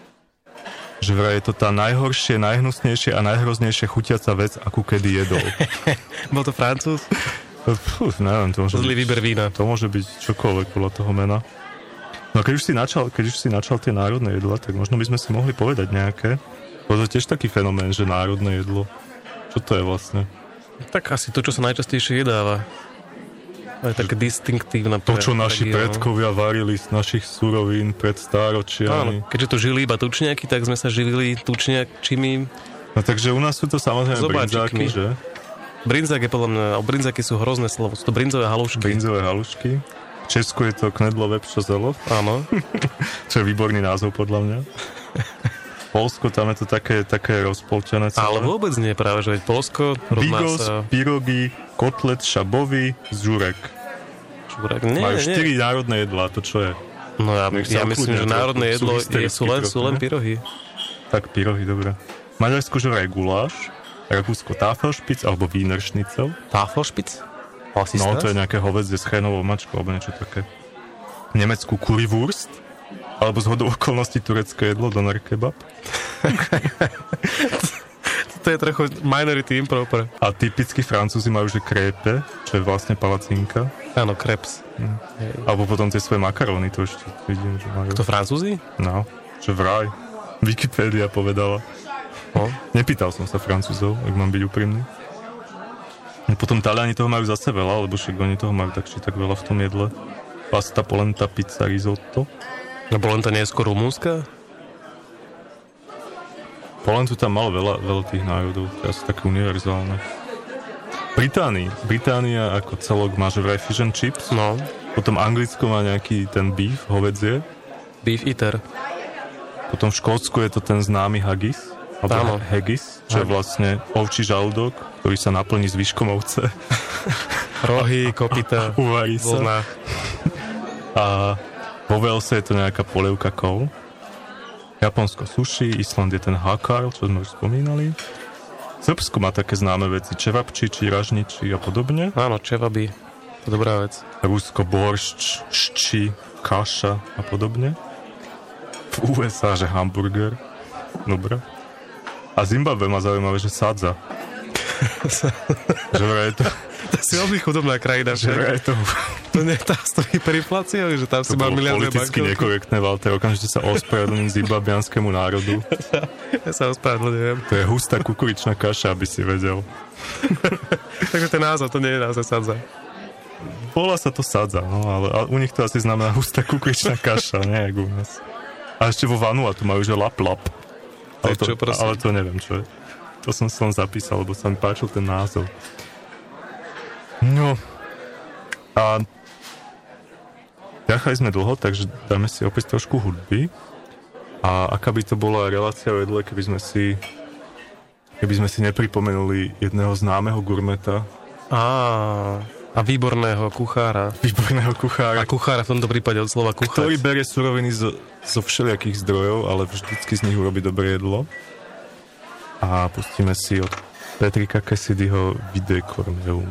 že vraj je to tá najhoršie, najhnusnejšie a najhroznejšie chutiaca vec, akú kedy jedol. Bol to Francúz? Neviem, to môže zlý výber vína. To môže byť čokoľvek podľa toho mena. No a keď už si načal tie národné jedla, tak možno by sme si mohli povedať nejaké. To je tiež taký fenomén, že národné jedlo. Čo to je vlastne? Tak asi to, čo sa najčastejšie jedáva. Aj také distinktívne. To, čo naši predkovia varili z našich surovín pred stáročiami. Áno, keďže to žili iba tučniaky, tak sme sa živili tučniakčimi. No takže u nás sú to samozrejme brinzáky, že? Brinzák je podľa mňa, brinzáky sú hrozné slovo, sú to brinzové halušky. Brinzové halušky. V Česku je to knedlo vepšo zelov. Áno. Čo je výborný názov podľa mňa. Polsko, tam je to také rozpolčené celé. Ale vôbec nie, práve, že Polsko rovná bigos, sa... pyrogy, kotlet šabový, žurek. Majú 4 národné jedlá, to čo je? No ja myslím, že národné jedlo sú len pyrohy. Tak pyrohy, dobre. Maďarsko žeraj guláš, Rakúsko táfelšpic alebo wienerschnitzel. Táfelšpic? No, to je nejaké hovädzie s chrénovou mačkou alebo niečo také. V Nemecku currywurst, alebo z hodou okolností turecké jedlo, doner kebab. To je trochu minority improper. A typicky Francúzi majú, že crêpe, čo je vlastne palacinka. Áno, crepes. Alebo potom tie svoje makaróny, to ešte vidím, že majú. To Francúzi? No, že vraj. Wikipédia povedala. No. Nepýtal som sa Francúzov, ak mám byť úprimný. A potom Taliani toho majú zase veľa, lebo však oni toho majú tak či tak veľa v tom jedle. Pasta, polenta, pizza, risotto. No polenta nie je skôr rumúnska? Polentu tam malo veľa tých národov, to je asi také univerzálne. Británia ako celok má že vraj fish and chips. No. Potom Anglicko má nejaký ten beef, hovädzie. Beef eater. Potom v Škótsku je to ten známy haggis. Alebo haggis, čo je vlastne ovčí žalúdok, ktorý sa naplní zvyškom ovce. Rohy, kopyta, Uvarí sa. vlna. A vo Walese je to nejaká polievka kol. Japonsko sushi, Island je ten hakar, čo sme už spomínali. Srbsko má také známe veci, čevapčiči, ražniči a podobne. Áno, čevaby, to je dobrá vec. Rusko boršč, šči, kaša a podobne. V USA, že hamburger. Dobre. A Zimbabwe má zaujímavé, že sadza. Že vraj je to... To je veľmi chudobná krajina, Že vraj je to... To nie tá s tou hyperinfláciou, že tam si To má bolo miliardové politicky bankovky. nekorektné, Walter. Okamžite sa ospravedlním zimbabwianskému národu. Ja sa ospravedlňujem. To je hustá kukuričná kaša, aby si vedel. Takže ten názov, to nie je názov sadza. Volá sa to sadza, no, ale u nich to asi znamená hustá kukuričná kaša, nie jak u nás. A ešte vo Vanuatu majú, že lap. Ale čo, prosím? ale to neviem, čo je. To som si len zapísal, lebo sa mi páčil ten názov. No. A ťahali sme dlho, takže dáme si opäť trošku hudby. A aká by to bola relácia o jedle, keby sme si nepripomenuli jedného známeho gurmeta. A výborného kuchára. Výborného kuchára. A kuchára v tomto prípade od slova kuchať. Ktorý berie suroviny zo všelijakých zdrojov, ale vždycky z nich urobí dobré jedlo. A pustíme si od Patricka Cassidyho Vide Corneum.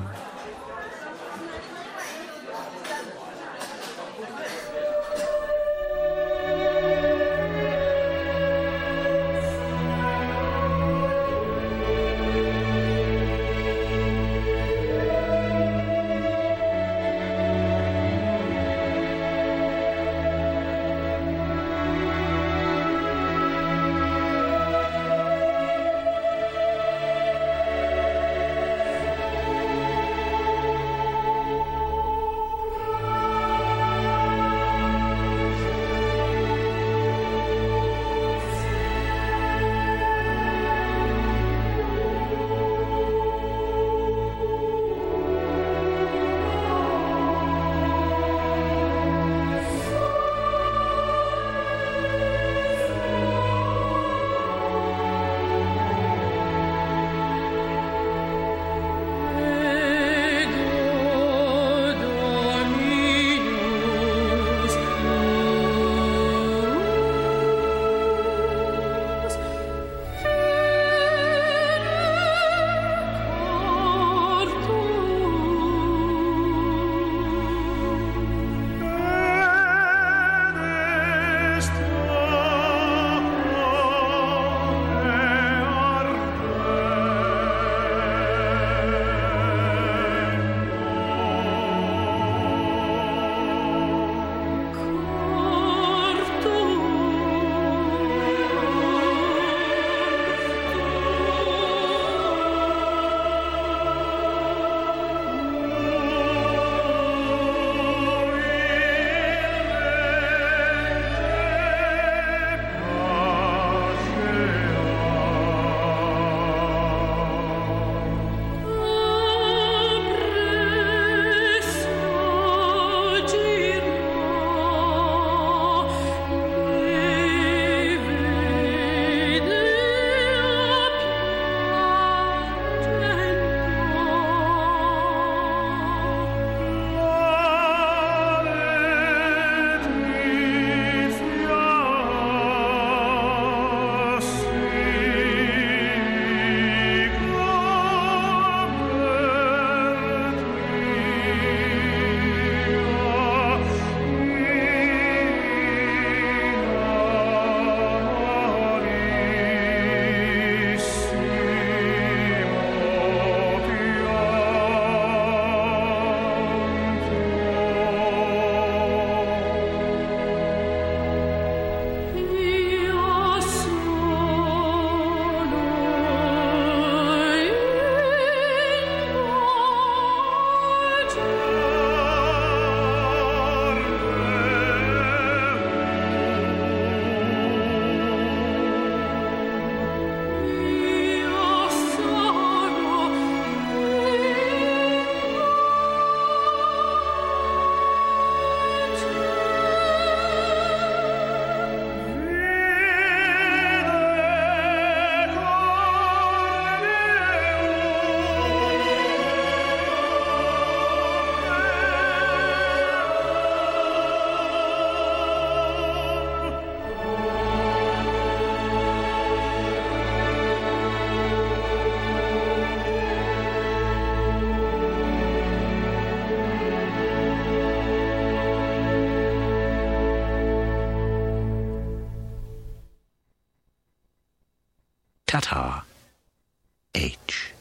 Ta-ta. H.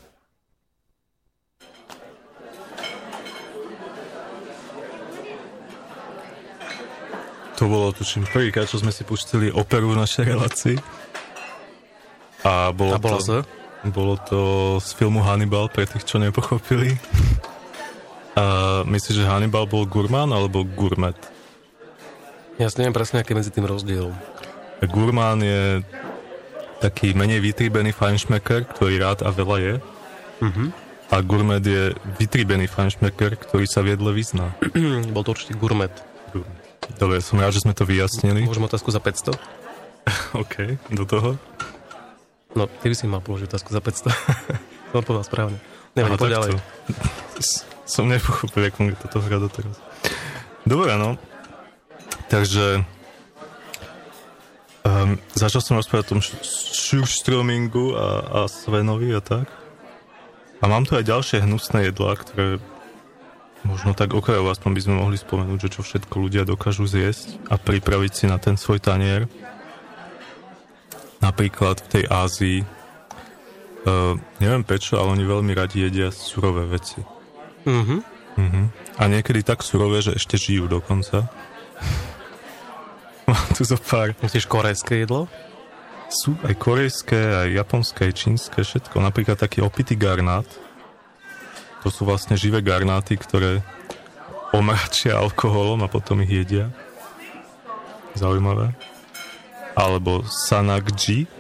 To bolo, tuším, prvýkrát, čo sme si pustili operu v našej relácii. A bolo to z filmu Hannibal, pre tých, čo nepochopili. A myslíš, že Hannibal bol gurmán alebo gourmet? Ja si neviem presne, aký medzi tým rozdiel. Gurmán je taký menej vytríbený fajnšmeker, ktorý rád a veľa je. A gourmet je vytríbený fajnšmeker, ktorý sa v jedle vyzná. Bol to určite gourmet. Dobre, som rád, že sme to vyjasnili. Môžem otázku za 500? OK, do toho. No, ty by si mal položiť otázku za 500. To odpovedal správne. Neviem, poď ďalej. Som nepochopil, jak mu toto hrá doteraz. Dobre, no. Takže začal som rozprávať o tom Surströmingu a Svenovi a tak. A mám tu aj ďalšie hnusné jedlá, ktoré možno tak okrajovo aspoň by sme mohli spomenúť, že čo všetko ľudia dokážu zjesť a pripraviť si na ten svoj tanier. Napríklad v tej Ázii neviem prečo, ale oni veľmi radi jedia surové veci. A niekedy tak surové, že ešte žijú dokonca. Mám tu zo pár. Myslíš korejské jedlo? Sú aj korejské, aj japonské, aj čínske, všetko. Napríklad taký opitý garnát. To sú vlastne živé garnáty, ktoré omračia alkoholom a potom ich jedia. Zaujímavé. Alebo sanakji.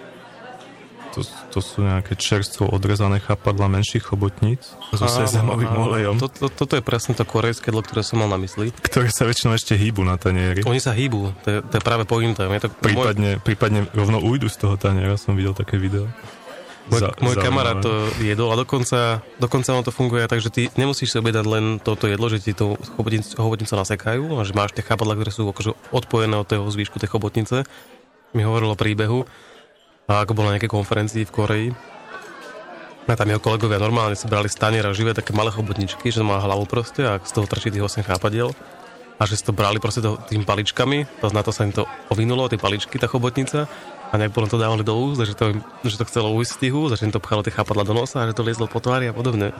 To sú nejaké čerstvo odrezané chápadlá menších chobotníc so sezamovým olejom. Toto je presne to korejské jedlo, ktoré som mal na mysli. Ktoré sa väčšinou ešte hýbu na tanieri. Oni sa hýbu, to je práve pointa. Prípadne rovno ujdu z toho taniera, som videl také video. Môj kamarát to jedol a dokonca ono to funguje tak, že ty nemusíš si objednať len toto jedlo, že ti to chobotnice nasekajú a že máš tie chápadlá, ktoré sú akože odpojené od toho zvýšku tej chobotnice. Mi hovoril o príbehu, a ako bol na nejakej konferencii v Koreji. A tam jeho kolegovia normálne si brali z taniera živé také malé chobotničky, že má hlavu proste a z toho trčí tých 8 chápadiel. A že si to brali proste tým paličkami, na to sa im to ovinulo, tie paličky, tá chobotnica. A nejak potom to dávali do úst, že to chcelo ujsť z tých úst, že im to pchalo tie chápadla do nosa a že to liezlo po tvári a podobne.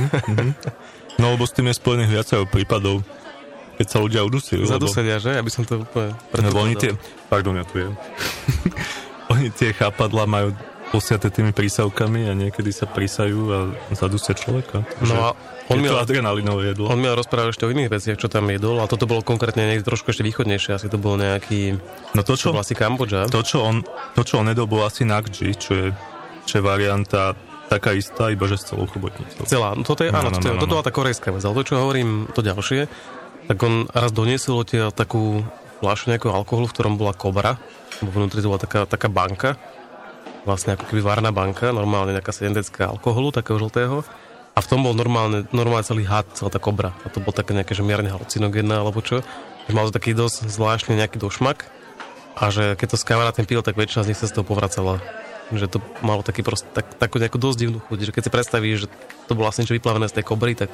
No lebo s tým je spojených viacero prípadov, keď sa ľudia udusia. Zadusedia, že? Aby som to úplne lebo oni tie... Pardon, ja tu jem. Oni tie chápadla majú posiate tými prísavkami a niekedy sa prísajú a zadusia človeka. No a on je to adrenalinové jedlo. On mi rozprával ešte o iných veciach, čo tam jedol, a toto bolo konkrétne niekde trošku ešte východnejšie, asi to bol nejaký... No to, čo asi Kambodža. To, čo on jedol, bol asi nakji, čo je varianta taká istá, iba že s celou chobotnicou. Celá, no toto je, áno, toto bola tá korejská vec, ale to, čo hovorím, to ďalšie, tak on raz doniesol odtiaľ takú fľašu nejakého alkoholu, v ktorom bola kobra, vnútri to bola taká banka, vlastne ako keby várna banka, normálne nejaká 7-decká alkoholu, takého žltého. A v tom bol normálne celý had, celá tá kobra. A to bol také nejaké, že mierne halucinogénne, alebo čo. Že mal to taký dosť zvláštny nejaký došmak. A že keď to s kamarátem pil, tak väčšina z nich sa z toho povracala. Že to malo taký proste, takú nejakú dosť divnú chuť. Že keď si predstavíš, že to bolo vlastne niečo vyplavené z tej kobry, tak...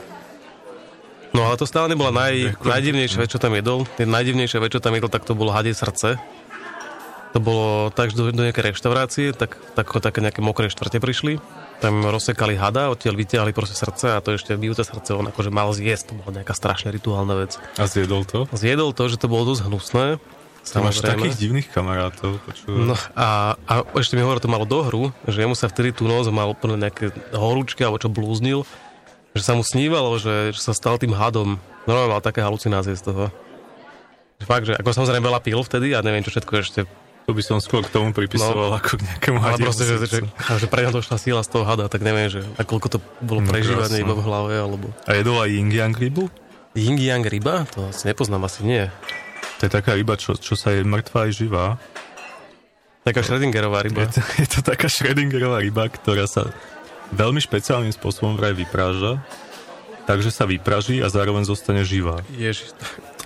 No ale to stále nebola najdivnejšia vec, čo tam jedol. Najdivnejšia vec, čo tam jedol, tak to bolo hadie srdce. To bolo tak, že do nejakej reštaurácie, také nejaké mokré štvrte prišli. Tam rozsekali hada, odtiaľ vytiahli proste srdce a to ešte bijúce srdce on akože mal zjesť. To bola nejaká strašne rituálna vec. A zjedol to? Zjedol to, že to bolo dosť hnusné. Máš takých divných kamarátov. No a ešte mi hovoril, to malo dohru, že jemu sa vtedy tú noc mal úplne nejaké horúčky alebo čo blúznil, že sa mu snívalo, že sa stal tým hadom. Normálne mal také halucinácie z toho. Fakt, že ako samozrejme veľa pil vtedy a neviem, čo všetko ešte. To by som skôr k tomu pripisoval ako k nejakému hadiemu. Ale proste, že pre ňa došla síla z toho hada, tak neviem, že nakoľko to bolo prežívanie iba v hlave, alebo... A jedol aj yin-yang rybu? Yin-yang ryba? To asi nepoznám, asi nie. To je taká ryba, čo sa je mŕtva aj živá. Taká Schrödingerová ryba. Je to taká Schrödingerová ryba, ktorá sa veľmi špeciálnym spôsobom vraj vypráža, takže sa vypraží a zároveň zostane živá. Ježiš,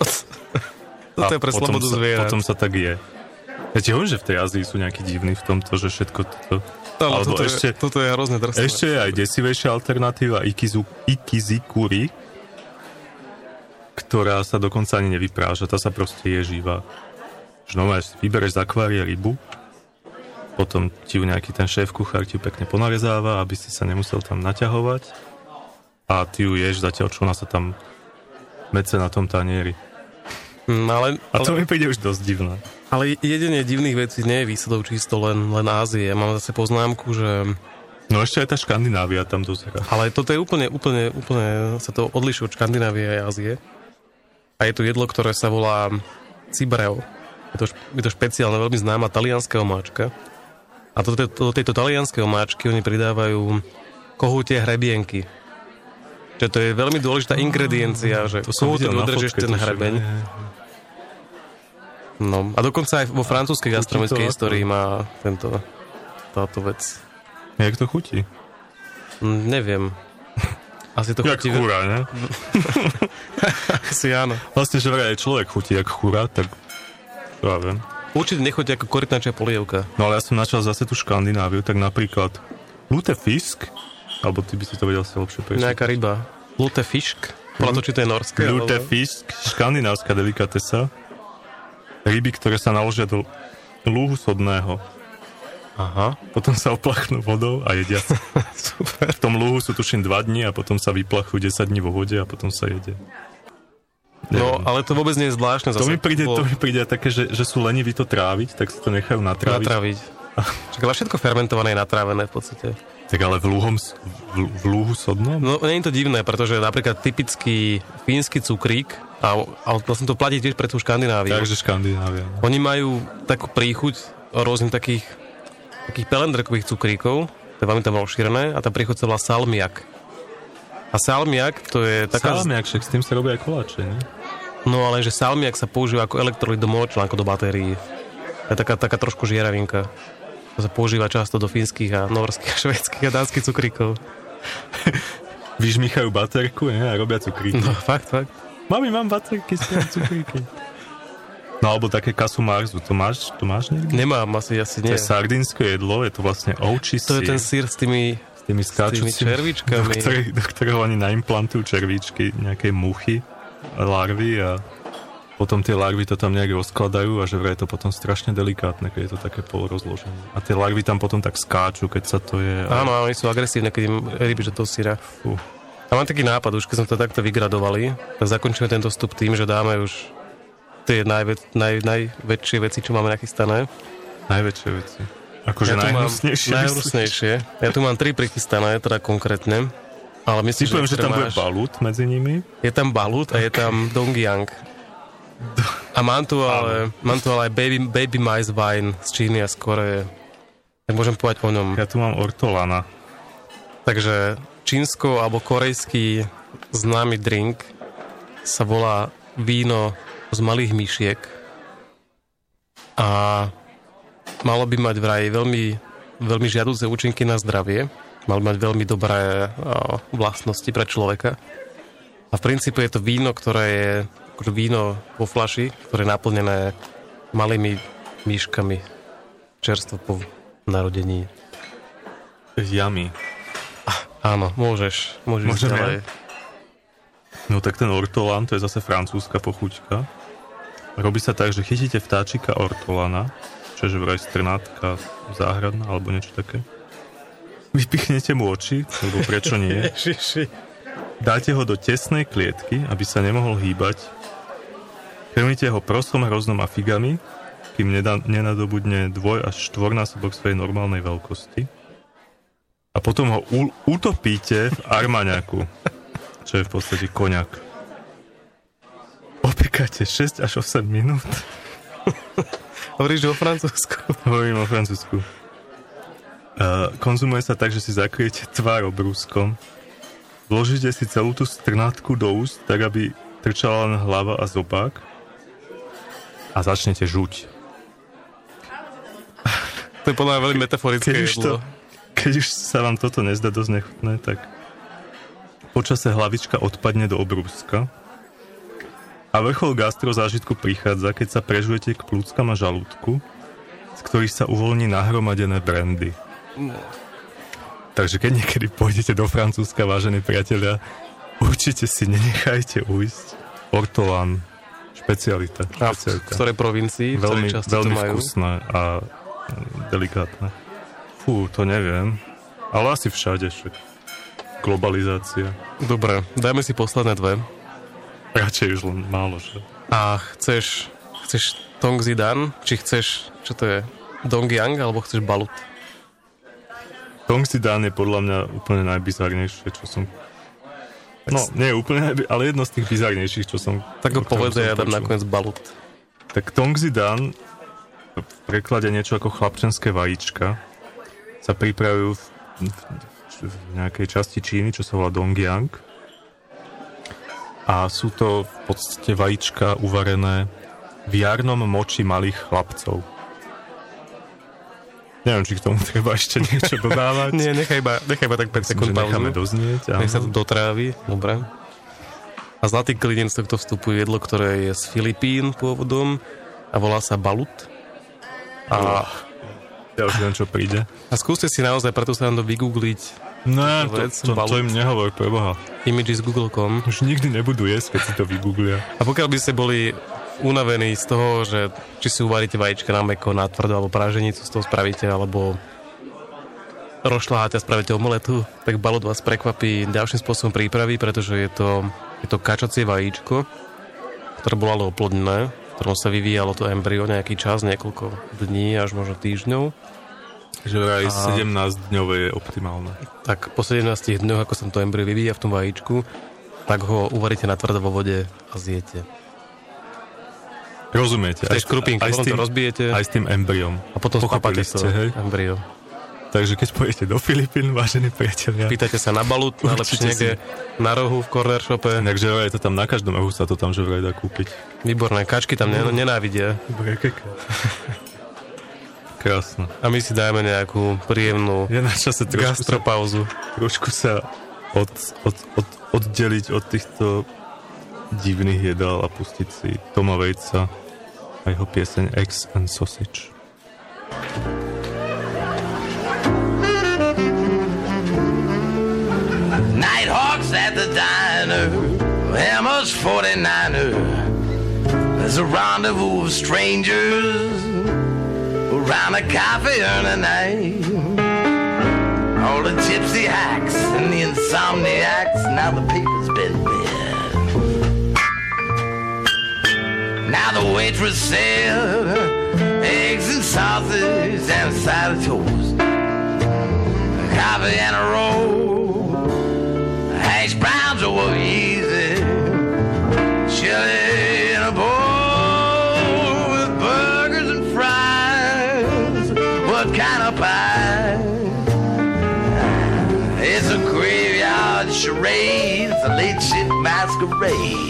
to je pre slobodu zvierat. Potom sa tak je. Ja ti hovorím, že v tej Ázii sú nejakí divní v tomto, že všetko toto... Ale toto je hrozne drsné. Ešte je aj desivejšia alternatíva ikizikuri, ktorá sa dokonca ani nevypráža, tá sa proste je živá. Že normálne vybereš z akvária rybu potom ti ju nejaký ten šéf kuchár ti ju pekne ponarezáva, aby si sa nemusel tam naťahovať a ty ju ješ zatiaľ, čo ona sa tam mece na tom tanieri. A to mi príde už dosť divné. Ale jedenie divných vecí nie je výsledok čisto len Ázie. Ja mám zase poznámku, že... No ešte aj tá Škandinávia tam dosť hrá. Ale toto je úplne sa to odlišuje od Škandinávie a Ázie. A je tu jedlo, ktoré sa volá cibreo. Je to špeciálne, veľmi známa talianská omáčka. A do tejto talianskej omáčky oni pridávajú kohutie hrebienky. Čiže to je veľmi dôležitá ingrediencia, že kohútom udržíš ten hrebeň. No, a dokonca aj vo francúzskej gastronomickej histórii má táto vec. Jak to chutí? Neviem. Asi to chutí... Jak chúra, ne? Asi áno. Vlastne, že aj človek chutí jak chúra, tak to ja viem. Určite nechutí ako korytnačia polievka. No ale ja som načal zase tú Škandináviu, tak napríklad lutefisk, alebo ty by si to vedel si lepšie prečítať. Nejaká ryba. Lutefisk. Podľa to, či to je norské. Lutefisk, škandinávska delikatesa. Ryby, ktoré sa naložia do lúhu sodného. Aha. Potom sa oplachnú vodou a jedia sa. Super. V tom lúhu sú tuším 2 dni a potom sa vyplachujú 10 dní vo vode a potom sa jede. No, ale to vôbec nie je zvláštne. To mi príde také, že sú leniví to tráviť, tak si to nechajú natráviť. Čak, ale všetko fermentované je natrávené v podstate. Tak ale v lúhu sodnom? No, nie je to divné, pretože napríklad typický fínsky cukrík, a vlastne to platí tiež pre tú Škandináviu. Takže Škandinávia. No. Oni majú takú príchuť rôznych takých pelendrekových cukríkov, to je veľmi tam rozšírené, a tá príchuť sa volá salmiak. A salmiak to je taká... Salmiak, však s tým sa robia aj koláče, ne? No ale že salmiak sa používa ako elektrolyt do molečlánku, do batérií. To je taká trošku žiaravinka. To sa používa často do fínskych a norských a švédskych a dánskych cukríkov. Vyžmichajú baterku, ne? A robia cukríky. No, fakt. Mami, mám baterky, s cukríky. No, alebo také kasumarzu, to máš niekde? Nemám, asi nie. To je sardínske jedlo, je to vlastne ovčí sír. To je ten sír s tými červíčkami. Do ktorého oni naimplantujú červíčky, nejaké muchy, larvy a potom tie larvy to tam nejak rozkladajú a že vraj je to potom strašne delikátne, keď je to také polorozložené. A tie larvy tam potom tak skáču, keď sa to je... Áno, oni sú agresívne, keď im rybíš do toho síra. A mám taký nápad, už keď sme to takto vygradovali, tak zakončíme tento vstup tým, že dáme už tie najväčšie veci, čo máme nachystané. Najväčšie veci. Akože najhnusnejšie. Ja tu mám 3 prichystané, teda konkrétne. Ale myslím, že tam bude balut medzi nimi. Je tam balut a je tam dongyang. A mám tu ale aj baby mice wine z Číny a z Koreje. Tak môžem povedať o ňom. Ja tu mám ortolana. Takže čínsko alebo korejský známy drink sa volá víno z malých myšiek a malo by mať vraj veľmi, veľmi žiaduce účinky na zdravie. Mal by mať veľmi dobré vlastnosti pre človeka. A v princípe je to víno, ktoré je akože víno vo fľaši, ktoré je naplnené malými myškami čerstvo po narodení. Yummy. Áno, môžeš ďalej. No tak ten ortolan, to je zase francúzska pochuťka. Robí sa tak, že chytíte vtáčika ortolana, čo je vraj strnátka záhradná, alebo niečo také. Vypichnete mu oči, lebo prečo nie? Dáte ho do tesnej klietky, aby sa nemohol hýbať. Krmíte ho prosom, hroznom a figami, kým nenadobudne 2 až 4-násobok svojej normálnej veľkosti. A potom ho utopíte v armaňaku, čo je v podstate koňak. Opekáte 6 až 8 minút. Hovoríš o Francúzsku? Hovorím o Francúzsku. Konzumuje sa tak, že si zakryjete tvár obrúskom. Vložíte si celú tú strnátku do úst, tak aby trčala len hlava a zobák. A začnete žuť. To je podľa mňa veľmi metaforické jedlo. Keď už sa vám toto nezdá dosť nechutné, tak počase hlavička odpadne do obrúska a vrchol gastrozážitku prichádza, keď sa prežujete k plúckam a žalúdku, z ktorých sa uvoľní nahromadené brandy. Takže keď niekedy pôjdete do Francúzska, vážení priatelia, určite si nenechajte ujsť ortolan, špecialita. A v ktorej provincii? Veľmi vkusné a delikátne. Fú, to neviem. Ale asi všade však. Globalizácia. Dobre, dajme si posledné dve. Radšej už len málo, že? A chceš Tong Zidan? Či chceš, čo to je? Dong Yang, alebo chceš Balut? Tong Zidan je podľa mňa úplne najbizarnejšie, čo som... No, nie úplne, ale jedno z tých bizarnejších, čo som... Tak ho povedz, ja dám nakoniec Balut. Tak Tong Zidan, v preklade niečo ako chlapčenské vajíčka, sa pripravujú v nejakej časti Číny, čo sa volá Dongyang. A sú to v podstate vajíčka uvarené v jarnom moči malých chlapcov. Neviem, či k tomu treba ešte niečo dodávať. Nie, nechaj iba tak 5 sekúnd pauzu. Necháme doznieť. Nech sa to dotrávi, dobre. A zlatý klinec z tohto vstupu jedlo, ktoré je z Filipín pôvodom a volá sa Balut. A ja už viem, čo príde. A skúste si naozaj, preto sa nám to vygoogliť. Ne, to im nehovor, preboha. Images google.com. Už nikdy nebudú jesť, keď si to vygooglia. A pokiaľ by ste boli unavení z toho, že či si uvaríte vajíčka na mäkko, na tvrdo, alebo práženicu z toho spravíte, alebo rošľaháte a spravíte omeletu, tak Balut vás prekvapí ďalším spôsobom prípravy, pretože je to kačacie vajíčko, ktoré bolo ale oplodnené, v ktorom sa vyvíjalo to embryo nejaký čas, niekoľko dní až možno týždňov. Že aj 17-dňové je optimálne. Tak po 17 dňoch, ako sa to embryo vyvíja v tom vajíčku, tak ho uvaríte na tvrdo vo vode a zjete. Rozumiete? Aj s tým rozbijete. Aj s tým embryom. A potom spapáte to embryo. Takže keď pôjdete do Filipín, vážení priatelia, pýtajte sa na Balut, najlepšie niekde na rohu v corner shope. Takže je to tam na každom rohu sa to tam že vraj dá kúpiť. Výborné, kačky tam nenávidia. Krásne. A my si dajme nejakú príjemnú gastropauzu. Trošku sa oddeliť od týchto divných jedál a pustiť si Toma Waitsa a jeho pieseň Eggs and Sausage. Nighthawks at the diner, Emma's 49er. There's a rendezvous of strangers around a coffee urn night. All the gypsy hacks and the insomniacs, now the paper's been read. Now the waitress said eggs and sausage and a side of toast, coffee and a roll. Hash browns over easy, chili in a bowl with burgers and fries. What kind of pie? It's a graveyard charade, it's a late shift masquerade.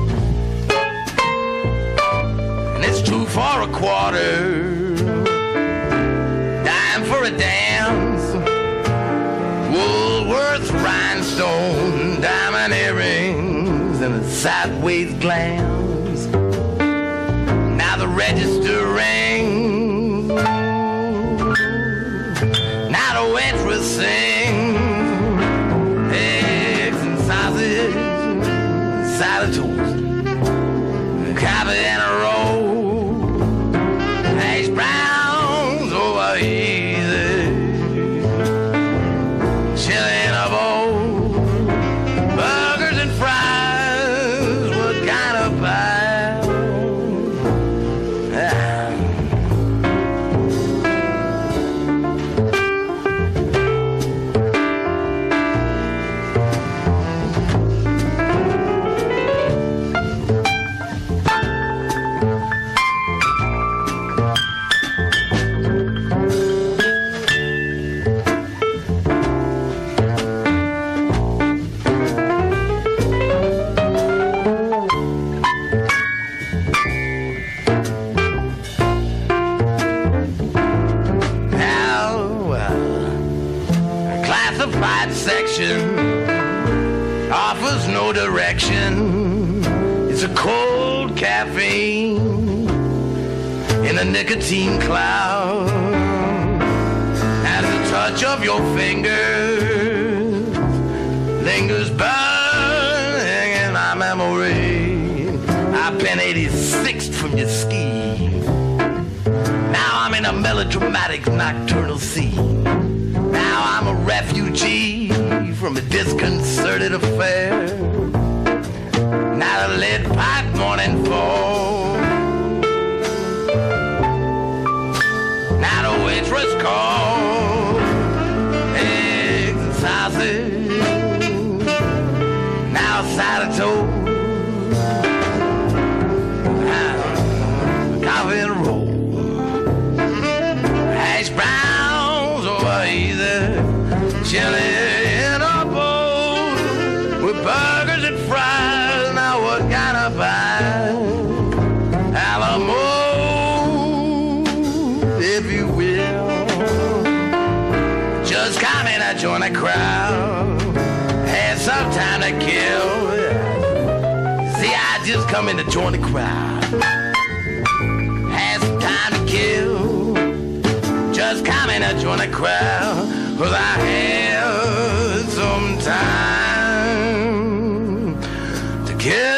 And it's 2 for a quarter, dime for a dance. Woolworth's rhinestone, diamond earrings, and a sideways glance. Now the register rings, now the waitress sings. Eggs and sausage, side of toast, coffee and a roll, hash browns over easy, chili in a bowl, burgers and fries. What kind of pie? Classified section offers no direction. It's a cold caffeine in a nicotine cloud. As the touch of your fingers lingers burning in my memory. I've been 86th from your ski. Now I'm in a melodramatic nocturnal scene. Now I'm a refugee from a disconcerted affair. Not a lead pipe morning fall. Not a waitress call. Eggs and sausage. Now a side of toast. Coffee and roll. Hash browns over easy. Chili in a bowl. With burgers and fries. Now what kind of pie? Alamo, if you will. Just come in and join the crowd. Had some time to kill. See, I just come in to join the crowd. Had some time to kill. Just come in and join the crowd. 'Cause I had some time to kill.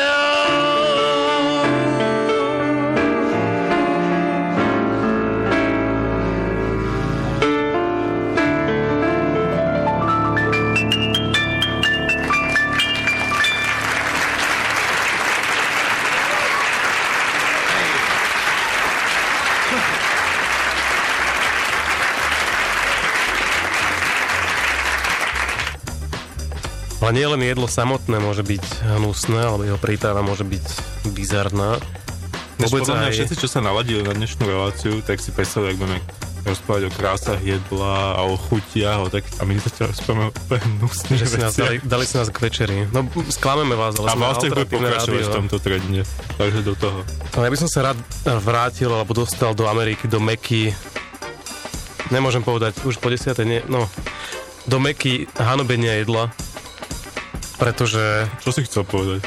Ale nie len jedlo samotné môže byť hnusné, alebo jeho príprava môže byť bizarná. Podľa mňa všetci, čo sa naladili na dnešnú reláciu, tak si predstavili, ak budeme rozprávať o krásach jedla a o chutiach, a my sa rozprávame o hnusných že si nás dali si nás k večeri. No, sklameme vás, ale a sme vlastne bude pokračovať v tomto trende. Takže do toho. No, ja by som sa rád vrátil, alebo dostal do Ameriky, do Meky. Nemôžem povedať, už po 10. No, do Meky hanobenia jedla. Pretože... Čo si chcel povedať?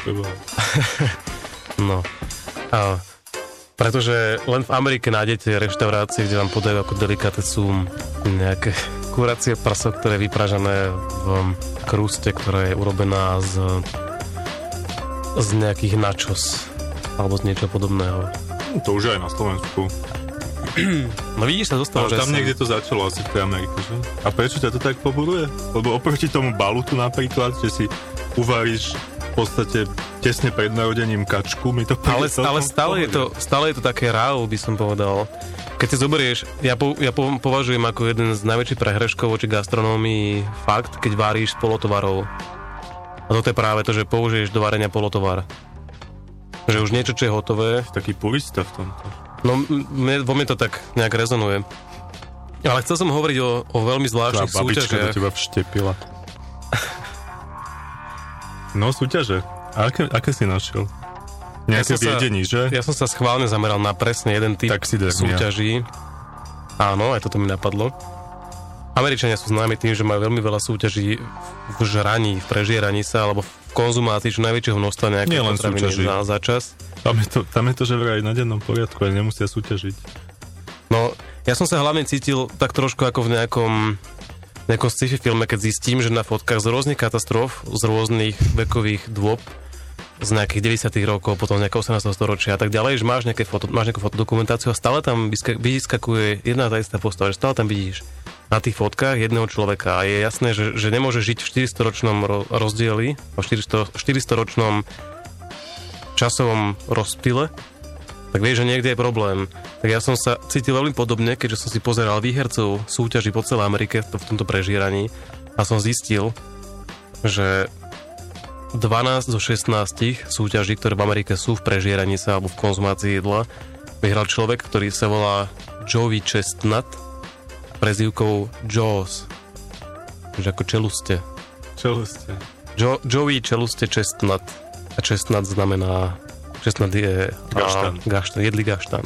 No. Pretože len v Amerike nájdete reštaurácie, kde vám podajú ako delikatesu nejaké kuracie prso, ktoré je vypražané v krúste, ktorá je urobená z nejakých nachos alebo z niečo podobného. To už aj na Slovensku. No vidíš, sa dostalo, že tam niekde to začalo asi v tej Amerike, že? A prečo ťa to tak pobuduje? Lebo oproti tomu balutu napríklad, že si uvaríš v podstate tesne pred narodením kačku, mi to ale stále je to také ráv, by som povedal. Keď si zoberieš, ja považujem ako jeden z najväčších prehreškov voči gastronómii fakt, keď váríš z polotovarov. A to je práve to, že použiješ do varenia polotovar. Že už niečo, čo je hotové. Taký purista v tomto. No, vo mne to tak nejak rezonuje. Ale chcel som hovoriť o veľmi zvláštnych súťažiach. Babička do teba vštepila. No, súťaže. A aké si našiel? Nejaké viedení, že? Ja som sa schválne zameral na presne jeden typ súťaží. Áno, aj toto mi napadlo. Američania sú známi tým, že majú veľmi veľa súťaží v žraní, v prežieraní sa, alebo v konzumácii čo najväčšieho množstva nejakých potraviny za čas. Tam je to, že vraj na dennom poriadku, ale nemusia súťažiť. No, ja som sa hlavne cítil tak trošku ako v nejakom sci-fi filme, keď zistím, že na fotkách z rôznych katastrof, z rôznych vekových dôb, z nejakých 90. rokov, potom nejakého 18. storočia a tak ďalej, že máš nejakú fotodokumentáciu a stále tam vyskakuje jedna tá istá postava, že stále tam vidíš na tých fotkách jedného človeka a je jasné, že nemôže žiť v 400-ročnom rozdieli, v 400-ročnom časovom rozptyle, tak vieš, že niekde je problém. Tak ja som sa cítil veľmi podobne, keďže som si pozeral výhercov súťaží po celej Amerike v tomto prežieraní a som zistil, že 12 zo 16 súťaží, ktoré v Amerike sú v prežieraní sa alebo v konzumácii jedla, vyhral človek, ktorý sa volá Joey Chestnut, prezývkou Jaws. Takže ako čeluste. Čeluste. Joey čeluste Chestnut. A chestnut znamená... Chestnut je... Gaštan. Jedlý gaštan.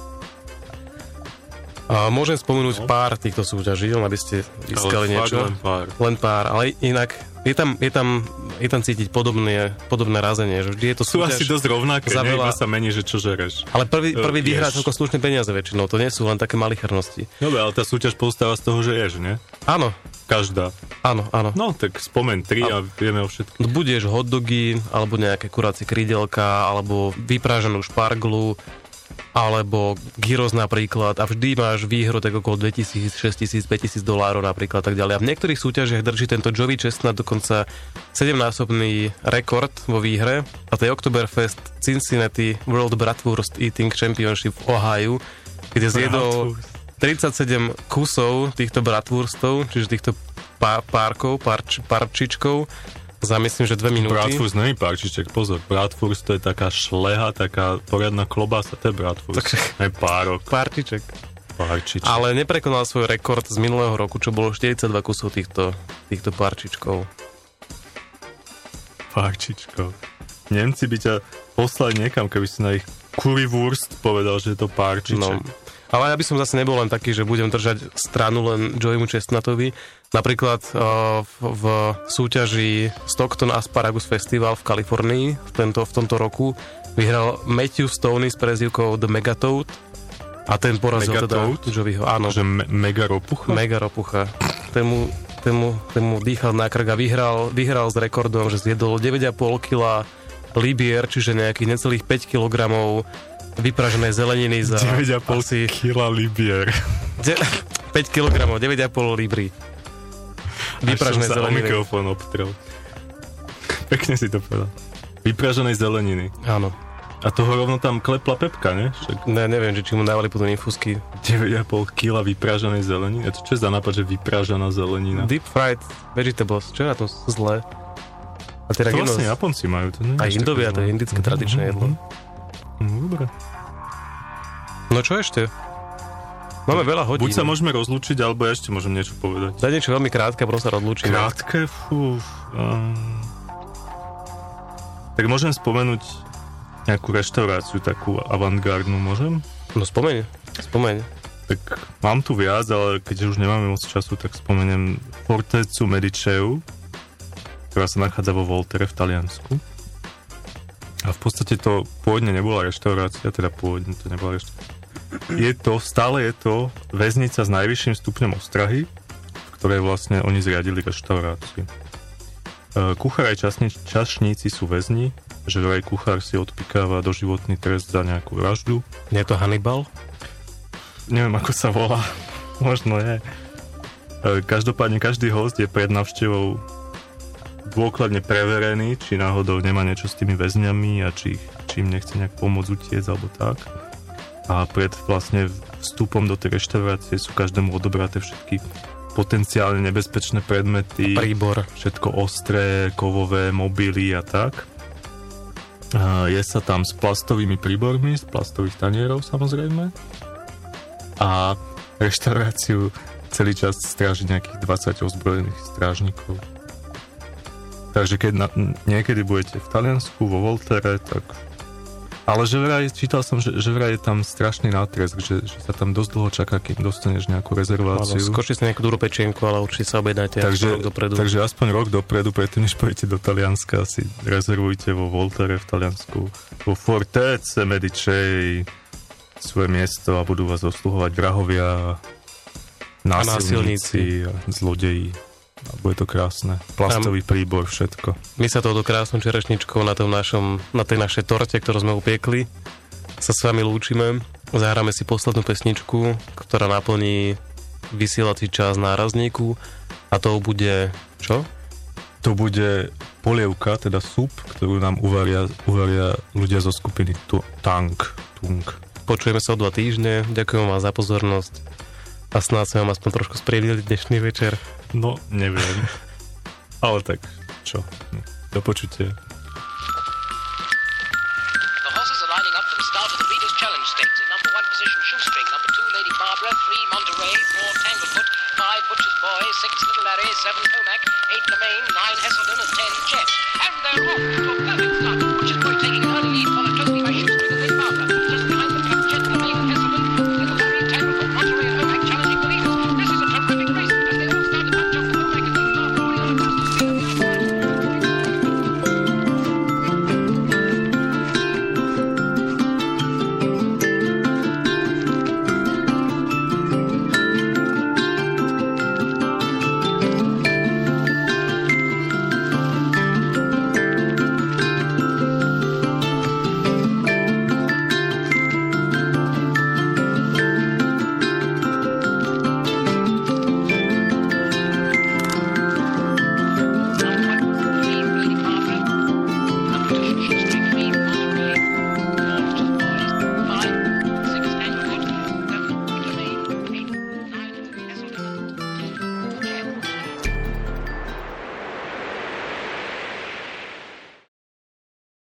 A môžem spomenúť pár týchto súťaží, aby ste získali niečo. Len pár. Ale inak je tam cítiť podobné razenie, že vždy je to sú súťaž... Sú asi dosť rovnaké, iba sa mení, že čo žereš. Ale prvý vyhrá celko slušné peniaze väčšinou, to nie sú len také malichernosti. Dobre, ale tá súťaž postáva z toho, že ješ, nie? Áno. Každá. Áno. No, tak spomeň 3 a vieme o všetko. Budeš hotdogy, alebo nejaké kuracie krídelka, alebo vyprážanú šparglu, alebo gyros napríklad a vždy máš výhru tak okolo $2000, $6000, $5000 napríklad tak ďalej. A v niektorých súťažiach drží tento Joey Chestnut dokonca 7-násobný rekord vo výhre a to je Oktoberfest Cincinnati World Bratwurst Eating Championship v Ohio, kde zjedol 37 kusov týchto bratwurstov, čiže týchto parčičkov za myslím, že 2 minúty. Bratwurst není parčiček, pozor. Bratwurst to je taká šleha, taká poriadna klobása, to je bratwurst. Takže... Ne párok. Parčiček. Parčiček. Ale neprekonal svoj rekord z minulého roku, čo bolo 42 kusov týchto parčičkov. Parčičkov. Nemci by ťa poslali niekam, keby si na ich currywurst povedal, že je to parčiček. No. Ale ja by som zase nebol len taký, že budem držať stranu len Joeymu Chestnutovi. Napríklad v súťaži Stockton Asparagus Festival v Kalifornii v tomto roku vyhral Matthew Stoney s prezývkou The Megatoad a ten porazil teda Joeyho. Áno. Že mega ropucha? Mega ropucha. Ten mu dýchal na krk a vyhral s rekordom, že zjedol 9,5 kg libier, čiže nejakých necelých 5 kg vypraženej zeleniny za 9,5 kg libier. 5 kg, 9,5 libry. Vypraženej zeleniny. Až som sa o mikrofón obtrel. Pekne si to povedal. Vypraženej zeleniny. Áno. A toho rovno tam klepla Pepka, ne? Ne, neviem, či mu dávali potom infúzky. 9,5 kg vypraženej zeleniny? A to čo je za nápad, že vypražená zelenina? Deep fried vegetables. Čo je na tom zlé? A to vlastne Japonci majú. To a Indovia, to je indické tradičné jedlo. Dobre. No čo ešte? Máme veľa hodín. Buď sa môžeme rozlúčiť, alebo ja ešte môžem niečo povedať. Daj niečo veľmi krátke, potom sa rozlúčime. Krátke? Fú. Tak môžem spomenúť nejakú reštauráciu, takú avantgardnú, môžem? No spomeň. Tak mám tu viac, ale keďže už nemáme moc času, tak spomeniem Fortezu Mediceu, ktorá sa nachádza vo Voltere v Taliansku. A v podstate to pôvodne nebola reštaurácia, stále je to väznica s najvyšším stupňom ostrahy, v ktorej vlastne oni zriadili reštauráciu. Kuchár aj čašníci sú väzni, že vraj kuchár si odpikáva doživotný trest za nejakú vraždu. Nie je to Hannibal? Neviem, ako sa volá. Možno je. Každopádne každý host je pred návštevou dôkladne preverený, či náhodou nemá niečo s tými väzňami a či im nechce nejak pomôcť utiec alebo tak. A pred vlastne vstupom do tej reštaurácie sú každému odobraté všetky potenciálne nebezpečné predmety. Príbor. Všetko ostré, kovové, mobily a tak. Je sa tam s plastovými príbormi, z plastových tanierov samozrejme. A reštauráciu celý čas stráži nejakých 20 ozbrojených strážnikov. Takže keď niekedy budete v Taliansku, vo Voltere, tak... Ale že vraj, čítal som, že vraj je tam strašný nátresk, že sa tam dosť dlho čaká, kým dostaneš nejakú rezerváciu. Skočí sa nejakú dobrú pečenku, ale určite sa objednáte rok dopredu. Takže aspoň rok dopredu, predtým, než pôjdete do Talianska, si rezervujte vo Voltere v Taliansku, vo Fortezze Medicei svoje miesto a budú vás obsluhovať vrahovia, násilníci a zlodeji. A bude to krásne. Plastový príbor, všetko. My sa touto krásnou čerešničkou na tej našej torte, ktorú sme upiekli, sa s vami lúčime. Zahráme si poslednú pesničku, ktorá naplní vysielací čas nárazníku a to bude... Čo? To bude polievka, teda súp, ktorú nám uvaria ľudia zo skupiny Tung. Počujeme sa o 2 týždne. Ďakujem vám za pozornosť a snáď sa vám aspoň trošku spriedili dnešný večer. No, neviem. Ale tak, čo? Do počutia. The horses are lining up for the start of the Reader's Challenge Stakes. In number 1 position, Shoestring. Number 2, Lady Barbara. 3, Monterey. 4, Tanglefoot. 5, Butcher's Boy. 6, Little Larry. 7, Tomac. 8, Lemaine.